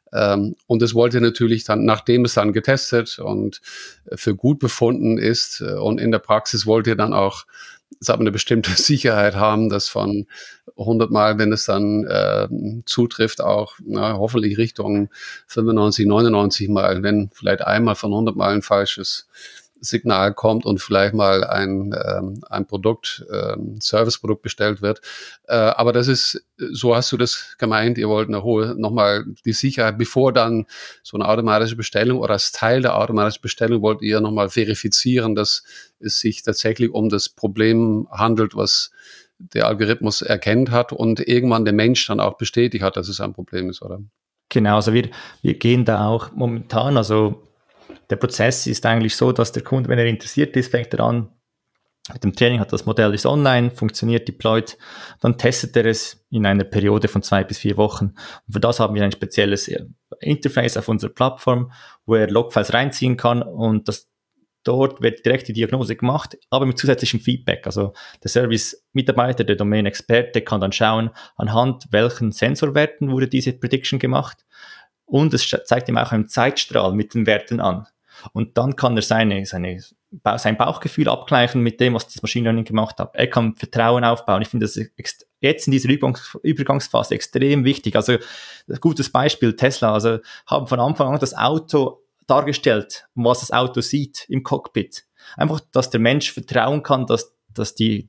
Speaker 3: Und es wollte natürlich dann, nachdem es dann getestet und für gut befunden ist und in der Praxis wollte dann auch eine bestimmte Sicherheit haben, dass von 100 Mal, wenn es dann zutrifft, auch hoffentlich Richtung 95, 99 Mal, wenn vielleicht einmal von 100 Mal ein falsches Signal kommt und vielleicht mal ein Produkt, Serviceprodukt bestellt wird. Aber das ist, so hast du das gemeint, ihr wollt nochmal die Sicherheit, bevor dann so eine automatische Bestellung oder als Teil der automatischen Bestellung wollt ihr nochmal verifizieren, dass es sich tatsächlich um das Problem handelt, was der Algorithmus erkannt hat und irgendwann der Mensch dann auch bestätigt hat, dass es ein Problem ist, oder?
Speaker 4: Genau, also wir gehen da auch momentan, also der Prozess ist eigentlich so, dass der Kunde, wenn er interessiert ist, fängt er an mit dem Training, hat das Modell ist online, funktioniert, deployed, dann testet er es in einer Periode von 2 bis 4 Wochen. Und für das haben wir ein spezielles Interface auf unserer Plattform, wo er Logfiles reinziehen kann und dort wird direkt die Diagnose gemacht, aber mit zusätzlichem Feedback. Also der Service-Mitarbeiter, der Domain-Experte kann dann schauen, anhand welchen Sensorwerten wurde diese Prediction gemacht. Und es zeigt ihm auch einen Zeitstrahl mit den Werten an. Und dann kann er sein Bauchgefühl abgleichen mit dem, was das Machine Learning gemacht hat. Er kann Vertrauen aufbauen. Ich finde das jetzt in dieser Übergangsphase extrem wichtig. Also ein gutes Beispiel, Tesla, also haben von Anfang an das Auto dargestellt, was das Auto sieht im Cockpit. Einfach, dass der Mensch vertrauen kann, dass die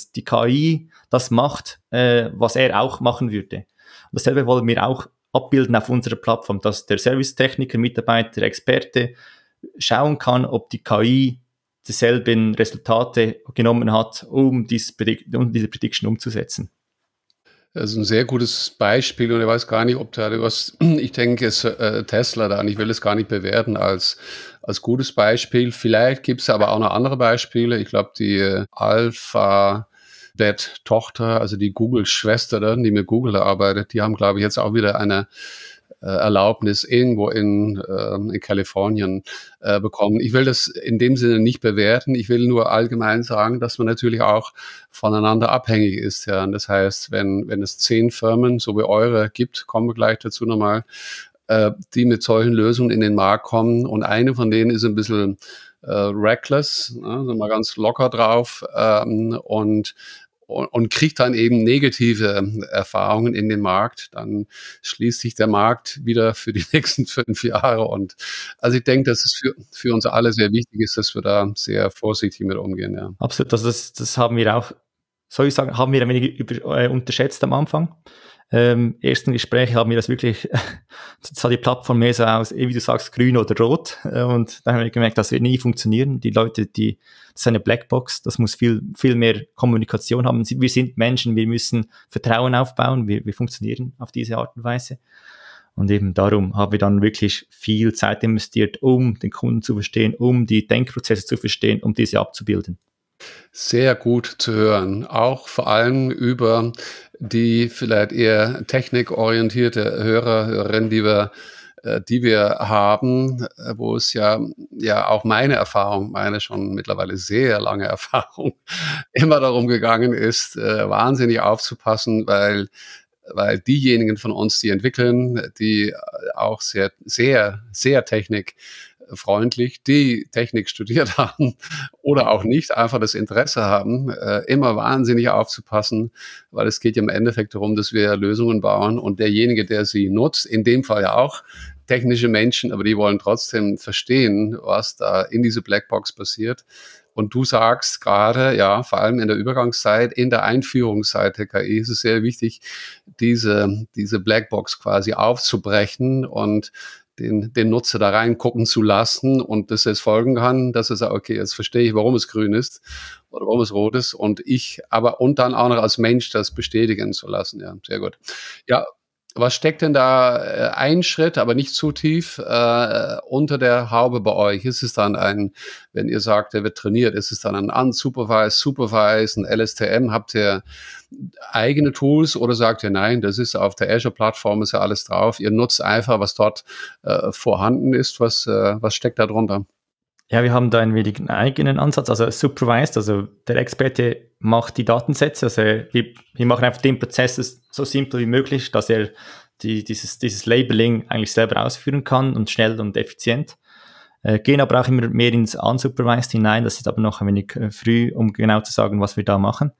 Speaker 4: KI das macht, was er auch machen würde. Und dasselbe wollen wir auch abbilden auf unserer Plattform, dass der Servicetechniker, Mitarbeiter, Experte schauen kann, ob die KI dieselben Resultate genommen hat, um diese Prediction umzusetzen.
Speaker 3: Das ist ein sehr gutes Beispiel und ich weiß gar nicht, ob da was, ich denke, Tesla da, und ich will es gar nicht bewerten als gutes Beispiel. Vielleicht gibt es aber auch noch andere Beispiele. Ich glaube, die Alphabet-Tochter, also die Google-Schwester, die mit Google arbeitet, die haben, glaube ich, jetzt auch wieder eine Erlaubnis irgendwo in Kalifornien bekommen. Ich will das in dem Sinne nicht bewerten. Ich will nur allgemein sagen, dass man natürlich auch voneinander abhängig ist. Ja. Und das heißt, wenn es 10 Firmen, so wie eure, gibt, kommen wir gleich dazu nochmal, die mit solchen Lösungen in den Markt kommen. Und eine von denen ist ein bisschen reckless, also mal ganz locker drauf und kriegt dann eben negative Erfahrungen in den Markt, dann schließt sich der Markt wieder für die nächsten 5 Jahre. Und also ich denke, dass es für uns alle sehr wichtig ist, dass wir da sehr vorsichtig mit umgehen. Ja.
Speaker 4: Absolut, also das haben wir auch, soll ich sagen, haben wir ein wenig unterschätzt am Anfang. Ersten Gespräche haben wir das wirklich, sah die Plattform mehr so aus, wie du sagst, grün oder rot. Und da haben wir gemerkt, das wird nie funktionieren. Die Leute, das ist eine Blackbox, das muss viel, viel mehr Kommunikation haben. Wir sind Menschen, wir müssen Vertrauen aufbauen, wir funktionieren auf diese Art und Weise. Und eben darum haben wir dann wirklich viel Zeit investiert, um den Kunden zu verstehen, um die Denkprozesse zu verstehen, um diese abzubilden.
Speaker 3: Sehr gut zu hören, auch vor allem über die vielleicht eher technikorientierte Hörerin, die wir haben, wo es ja auch meine schon mittlerweile sehr lange Erfahrung, immer darum gegangen ist, wahnsinnig aufzupassen, weil diejenigen von uns, die entwickeln, die auch sehr, sehr, sehr technikfreundlich, die Technik studiert haben oder auch nicht, einfach das Interesse haben, immer wahnsinnig aufzupassen, weil es geht ja im Endeffekt darum, dass wir Lösungen bauen und derjenige, der sie nutzt, in dem Fall ja auch technische Menschen, aber die wollen trotzdem verstehen, was da in diese Blackbox passiert. Und du sagst gerade, ja, vor allem in der Übergangszeit, in der Einführungszeit der KI ist es sehr wichtig, diese Blackbox quasi aufzubrechen und den Nutzer da reingucken zu lassen und dass es folgen kann, dass er sagt, okay, jetzt verstehe ich, warum es grün ist oder warum es rot ist und dann auch noch als Mensch das bestätigen zu lassen. Ja, sehr gut. Ja, was steckt denn da ein Schritt, aber nicht zu tief, unter der Haube bei euch? Ist es dann wenn ihr sagt, der wird trainiert, ist es dann ein Unsupervised, Supervised, ein LSTM? Habt ihr eigene Tools oder sagt ihr, nein, das ist auf der Azure-Plattform, ist ja alles drauf. Ihr nutzt einfach, was dort vorhanden ist. Was steckt da drunter?
Speaker 4: Ja, wir haben da ein wenig einen eigenen Ansatz, also supervised, also der Experte macht die Datensätze, also wir machen einfach den Prozess so simpel wie möglich, dass er dieses Labeling eigentlich selber ausführen kann und schnell und effizient. Gehen aber auch immer mehr ins Unsupervised hinein, das ist aber noch ein wenig früh, um genau zu sagen, was wir da machen.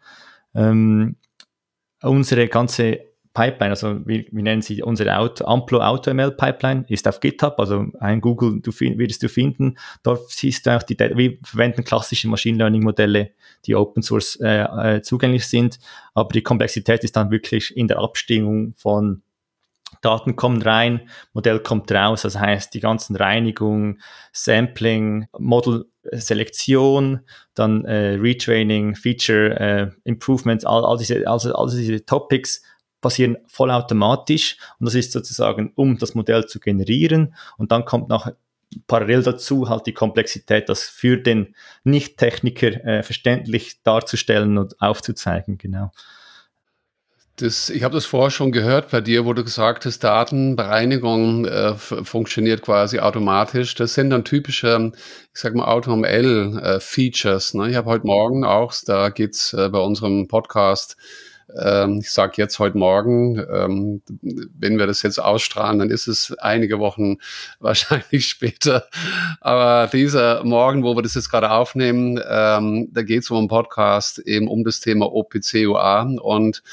Speaker 4: Unsere ganze Pipeline, also wir nennen sie unsere Amplo AutoML Pipeline, ist auf GitHub, also ein Google würdest du finden. Dort siehst du auch wir verwenden klassische Machine Learning Modelle, die Open Source zugänglich sind, aber die Komplexität ist dann wirklich in der Abstimmung von Daten kommen rein, Modell kommt raus, das heißt die ganzen Reinigung, Sampling, Model-Selektion, dann Retraining, Feature, Improvements, all diese Topics passieren vollautomatisch und das ist sozusagen, um das Modell zu generieren und dann kommt noch parallel dazu halt die Komplexität, das für den Nicht-Techniker verständlich darzustellen und aufzuzeigen, genau.
Speaker 3: Ich habe das vorher schon gehört bei dir, wo du gesagt hast, Datenbereinigung funktioniert quasi automatisch. Das sind dann typische, ich sag mal, AutoML-Features. Ne? Ich habe heute Morgen auch, da geht's bei unserem Podcast, ich sage jetzt heute Morgen, wenn wir das jetzt ausstrahlen, dann ist es einige Wochen wahrscheinlich später. Aber dieser Morgen, wo wir das jetzt gerade aufnehmen, da geht es um einen Podcast eben um das Thema OPC-UA und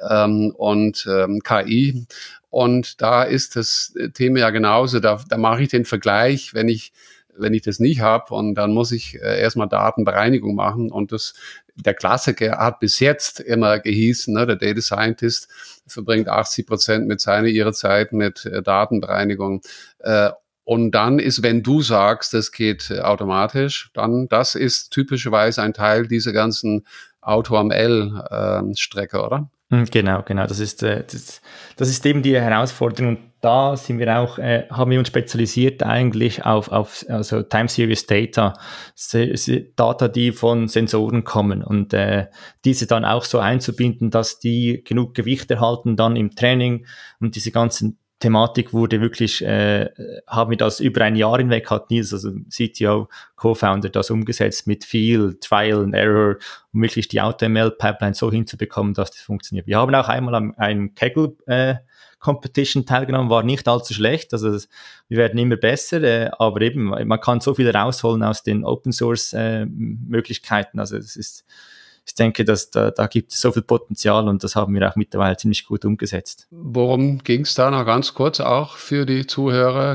Speaker 3: KI. Und da ist das Thema ja genauso. Da mache ich den Vergleich, wenn ich das nicht habe und dann muss ich erstmal Datenbereinigung machen und der Klassiker hat bis jetzt immer gehießen, ne, der Data Scientist verbringt 80% ihrer Zeit mit Datenbereinigung. Und dann ist, wenn du sagst, das geht automatisch, dann das ist typischerweise ein Teil dieser ganzen AutoML-Strecke, oder?
Speaker 4: Genau. Das ist eben die Herausforderung. Und da sind wir auch, haben wir uns spezialisiert eigentlich auf also Time Series Data, Data, die von Sensoren kommen und diese dann auch so einzubinden, dass die genug Gewicht erhalten dann im Training, und diese ganzen Thematik wurde wirklich, haben wir das über ein Jahr hinweg, hat Nils, also CTO, Co-Founder, das umgesetzt mit viel Trial and Error, um wirklich die AutoML-Pipeline so hinzubekommen, dass das funktioniert. Wir haben auch einmal an einem Kaggle Competition teilgenommen, war nicht allzu schlecht, also wir werden immer besser, aber eben, man kann so viel rausholen aus den Open-Source Möglichkeiten, also ich denke, dass da gibt es so viel Potenzial, und das haben wir auch mittlerweile ziemlich gut umgesetzt.
Speaker 3: Worum ging es da noch ganz kurz auch für die Zuhörer?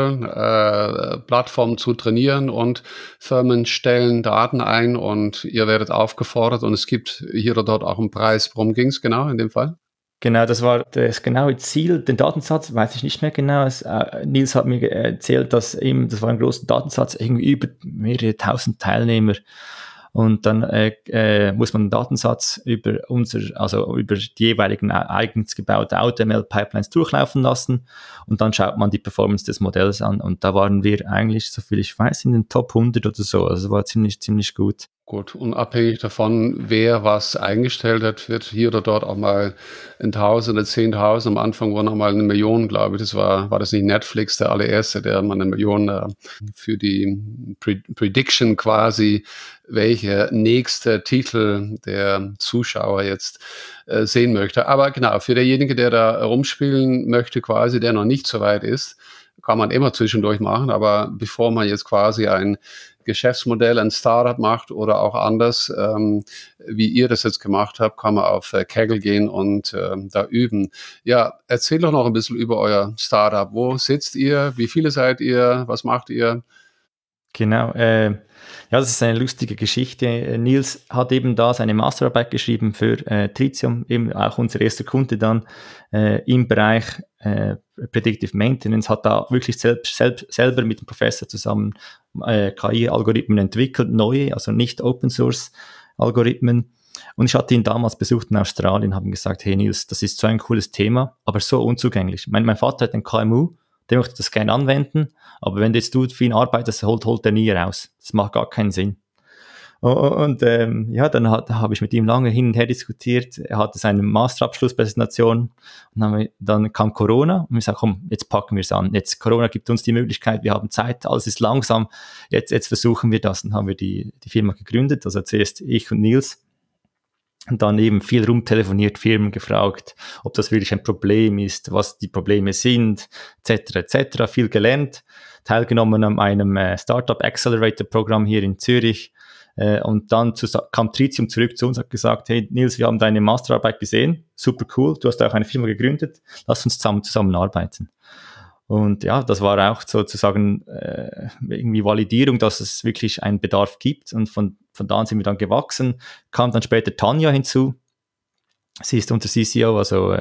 Speaker 3: Kaggle, Plattformen zu trainieren, und Firmen stellen Daten ein und ihr werdet aufgefordert und es gibt hier oder dort auch einen Preis. Worum ging es genau in dem Fall?
Speaker 4: Genau, das war das genaue Ziel. Den Datensatz weiß ich nicht mehr genau. Nils hat mir erzählt, dass eben, das war ein großer Datensatz, irgendwie über mehrere tausend Teilnehmer. Und dann muss man einen Datensatz über über die jeweiligen eigens gebaute AutoML-Pipelines durchlaufen lassen, und dann schaut man die Performance des Modells an. Und da waren wir eigentlich, soviel ich weiß, in den Top 100 oder so. Also war ziemlich gut.
Speaker 3: Gut, unabhängig davon, wer was eingestellt hat, wird hier oder dort auch mal 1.000 oder 10.000. Am Anfang war noch mal 1 Million, glaube ich. War das nicht Netflix, der allererste, der mal 1 Million für die Prediction quasi, welcher nächste Titel der Zuschauer jetzt sehen möchte. Aber genau, für derjenige, der da rumspielen möchte quasi, der noch nicht so weit ist, kann man immer zwischendurch machen. Aber bevor man jetzt quasi ein Geschäftsmodell, ein Startup macht oder auch anders, wie ihr das jetzt gemacht habt, kann man auf Kaggle gehen und da üben. Ja, erzähl doch noch ein bisschen über euer Startup. Wo sitzt ihr? Wie viele seid ihr? Was macht ihr?
Speaker 4: Genau, ja, das ist eine lustige Geschichte. Nils hat eben da seine Masterarbeit geschrieben für Tritium, eben auch unser erster Kunde dann im Bereich Predictive Maintenance, hat da wirklich selber mit dem Professor zusammen KI-Algorithmen entwickelt, neue, also nicht Open-Source-Algorithmen. Und ich hatte ihn damals besucht in Australien, habe ihm gesagt, hey Nils, das ist so ein cooles Thema, aber so unzugänglich. Mein Vater hat ein KMU, der möchte das gerne anwenden, aber wenn jetzt du für ihn arbeitest, holt er nie raus. Das macht gar keinen Sinn. Und ja, dann habe ich mit ihm lange hin und her diskutiert. Er hatte seine Masterabschlusspräsentation und dann kam Corona und ich sagte, komm, jetzt packen wir es an. Jetzt Corona gibt uns die Möglichkeit, wir haben Zeit, alles ist langsam. Jetzt versuchen wir das. Dann haben wir die Firma gegründet, also zuerst ich und Nils. Und dann eben viel rumtelefoniert, Firmen gefragt, ob das wirklich ein Problem ist, was die Probleme sind, etc., viel gelernt, teilgenommen an einem Startup Accelerator Programm hier in Zürich. Und dann kam Tritium zurück zu uns und hat gesagt, hey Nils, wir haben deine Masterarbeit gesehen, super cool, du hast auch eine Firma gegründet, lass uns zusammenarbeiten. Und ja, das war auch sozusagen irgendwie Validierung, dass es wirklich einen Bedarf gibt. Und von da an sind wir dann gewachsen. Kam dann später Tanja hinzu. Sie ist unser CCO, also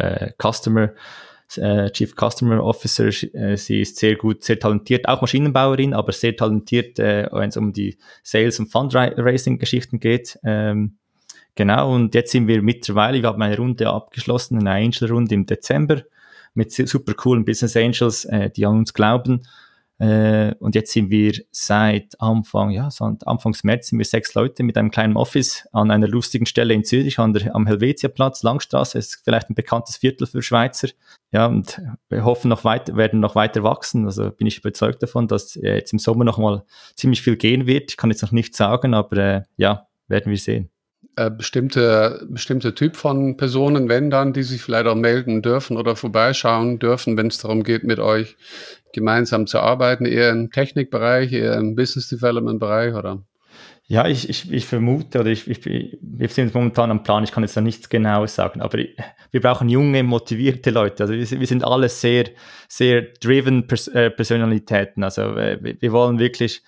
Speaker 4: Chief Customer Officer. Sie ist sehr gut, sehr talentiert, auch Maschinenbauerin, aber sehr talentiert, wenn es um die Sales- und Fundraising-Geschichten geht. Genau, und jetzt sind wir mittlerweile, wir haben eine Runde abgeschlossen, eine Angel-Runde im Dezember mit super coolen Business Angels, die an uns glauben. Und jetzt sind wir seit Anfangs März sind wir 6 Leute mit einem kleinen Office an einer lustigen Stelle in Zürich am Helvetiaplatz, Langstraße, ist vielleicht ein bekanntes Viertel für Schweizer. Ja, und wir hoffen werden noch weiter wachsen. Also bin ich überzeugt davon, dass jetzt im Sommer noch mal ziemlich viel gehen wird. Ich kann jetzt noch nichts sagen, aber ja, werden wir sehen.
Speaker 3: Bestimmte Typ von Personen, wenn dann, die sich vielleicht auch melden dürfen oder vorbeischauen dürfen, wenn es darum geht, mit euch gemeinsam zu arbeiten, eher im Technikbereich, eher im Business Development Bereich, oder?
Speaker 4: Ja, ich vermute, oder wir sind momentan am Plan, ich kann jetzt noch nichts Genaues sagen, aber wir brauchen junge, motivierte Leute. Also wir sind alle sehr, sehr driven Personalitäten. Also wir wollen wirklich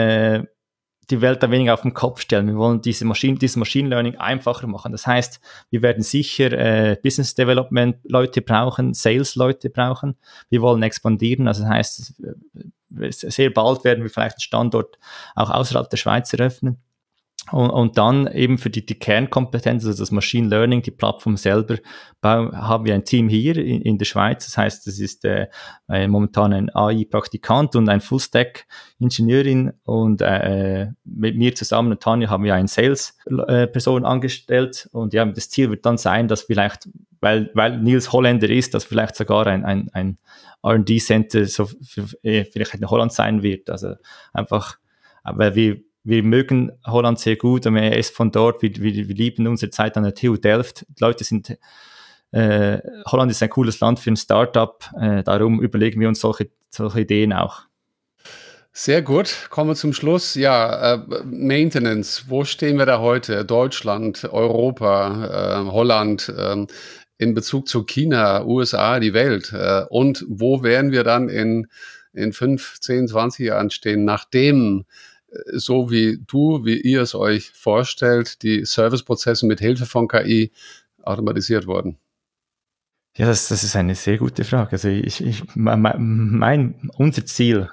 Speaker 4: die Welt ein wenig auf den Kopf stellen. Wir wollen dieses Machine Learning einfacher machen. Das heißt, wir werden sicher Business Development Leute brauchen, Sales Leute brauchen. Wir wollen expandieren. Also das heißt, sehr bald werden wir vielleicht einen Standort auch außerhalb der Schweiz eröffnen. Und dann eben für die Kernkompetenz, also das Machine Learning, die Plattform selber, haben wir ein Team hier in der Schweiz. Das heißt, es ist momentan ein AI-Praktikant und ein Full-Stack-Ingenieurin. Und mit mir zusammen und Tanja haben wir eine Sales-Person angestellt. Und ja, das Ziel wird dann sein, dass vielleicht, weil Nils Holländer ist, dass vielleicht sogar ein R&D-Center vielleicht in Holland sein wird. Also einfach, weil wir mögen Holland sehr gut und er ist von dort, wir lieben unsere Zeit an der TU Delft. Die Leute sind, Holland ist ein cooles Land für ein Startup, darum überlegen wir uns solche Ideen auch.
Speaker 3: Sehr gut, kommen wir zum Schluss. Ja, Maintenance, wo stehen wir da heute? Deutschland, Europa, Holland, in Bezug zu China, USA, die Welt. Und wo werden wir dann in 5, 10, 20 Jahren stehen, nachdem so wie ihr es euch vorstellt, die Serviceprozesse mit Hilfe von KI automatisiert wurden?
Speaker 4: Ja, das ist eine sehr gute Frage. Also unser Ziel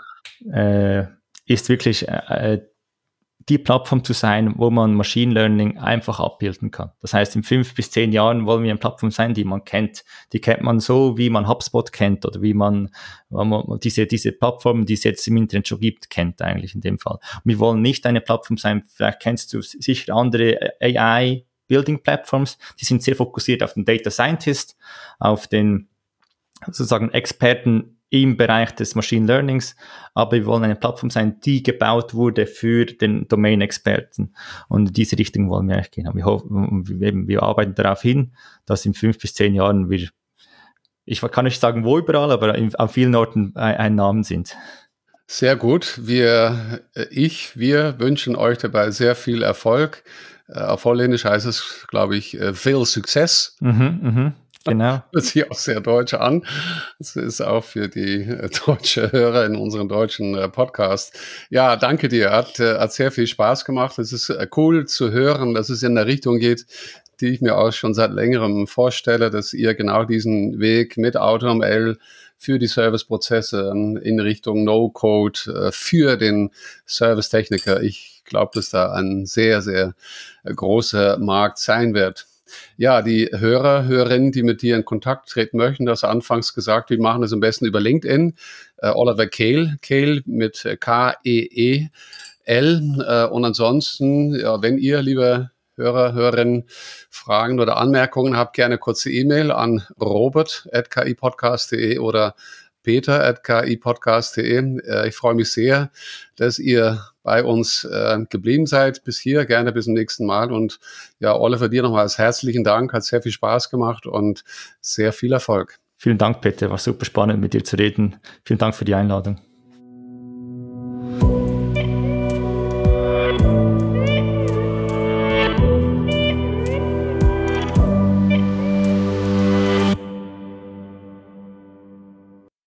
Speaker 4: ist wirklich die Plattform zu sein, wo man Machine Learning einfach abbilden kann. Das heißt, in 5 bis 10 Jahren wollen wir eine Plattform sein, die man kennt. Die kennt man so, wie man HubSpot kennt oder wie man diese Plattformen, die es jetzt im Internet schon gibt, kennt eigentlich in dem Fall. Wir wollen nicht eine Plattform sein, vielleicht kennst du sicher andere AI Building Platforms, die sind sehr fokussiert auf den Data Scientist, auf den sozusagen Experten im Bereich des Machine Learnings, aber wir wollen eine Plattform sein, die gebaut wurde für den Domain-Experten. Und in diese Richtung wollen wir eigentlich gehen. Wir arbeiten darauf hin, dass in 5 bis 10 Jahren ich kann nicht sagen, wo überall, aber an vielen Orten ein Namen sind.
Speaker 3: Sehr gut. Wir wünschen euch dabei sehr viel Erfolg. Auf Holländisch heißt es, glaube ich, veel Succes.
Speaker 4: Genau.
Speaker 3: Hört sich auch sehr deutsch an. Das ist auch für die deutsche Hörer in unserem deutschen Podcast. Ja, danke dir. Hat sehr viel Spaß gemacht. Es ist cool zu hören, dass es in eine Richtung geht, die ich mir auch schon seit längerem vorstelle, dass ihr genau diesen Weg mit AutoML für die Serviceprozesse in Richtung No-Code für den Servicetechniker. Ich glaube, dass da ein sehr, sehr großer Markt sein wird. Ja, die Hörerinnen, die mit dir in Kontakt treten möchten, das anfangs gesagt, wir machen das am besten über LinkedIn. Oliver Kehl mit K-E-E-L. Und ansonsten, ja, wenn ihr, liebe Hörerinnen, Fragen oder Anmerkungen habt, gerne kurze E-Mail an robert@kipodcast.de oder peter@kipodcast.de. Ich freue mich sehr, dass ihr bei uns geblieben seid bis hier. Gerne bis zum nächsten Mal. Und ja, Oliver, dir nochmals herzlichen Dank. Hat sehr viel Spaß gemacht und sehr viel Erfolg.
Speaker 4: Vielen Dank, Peter. War super spannend, mit dir zu reden. Vielen Dank für die Einladung.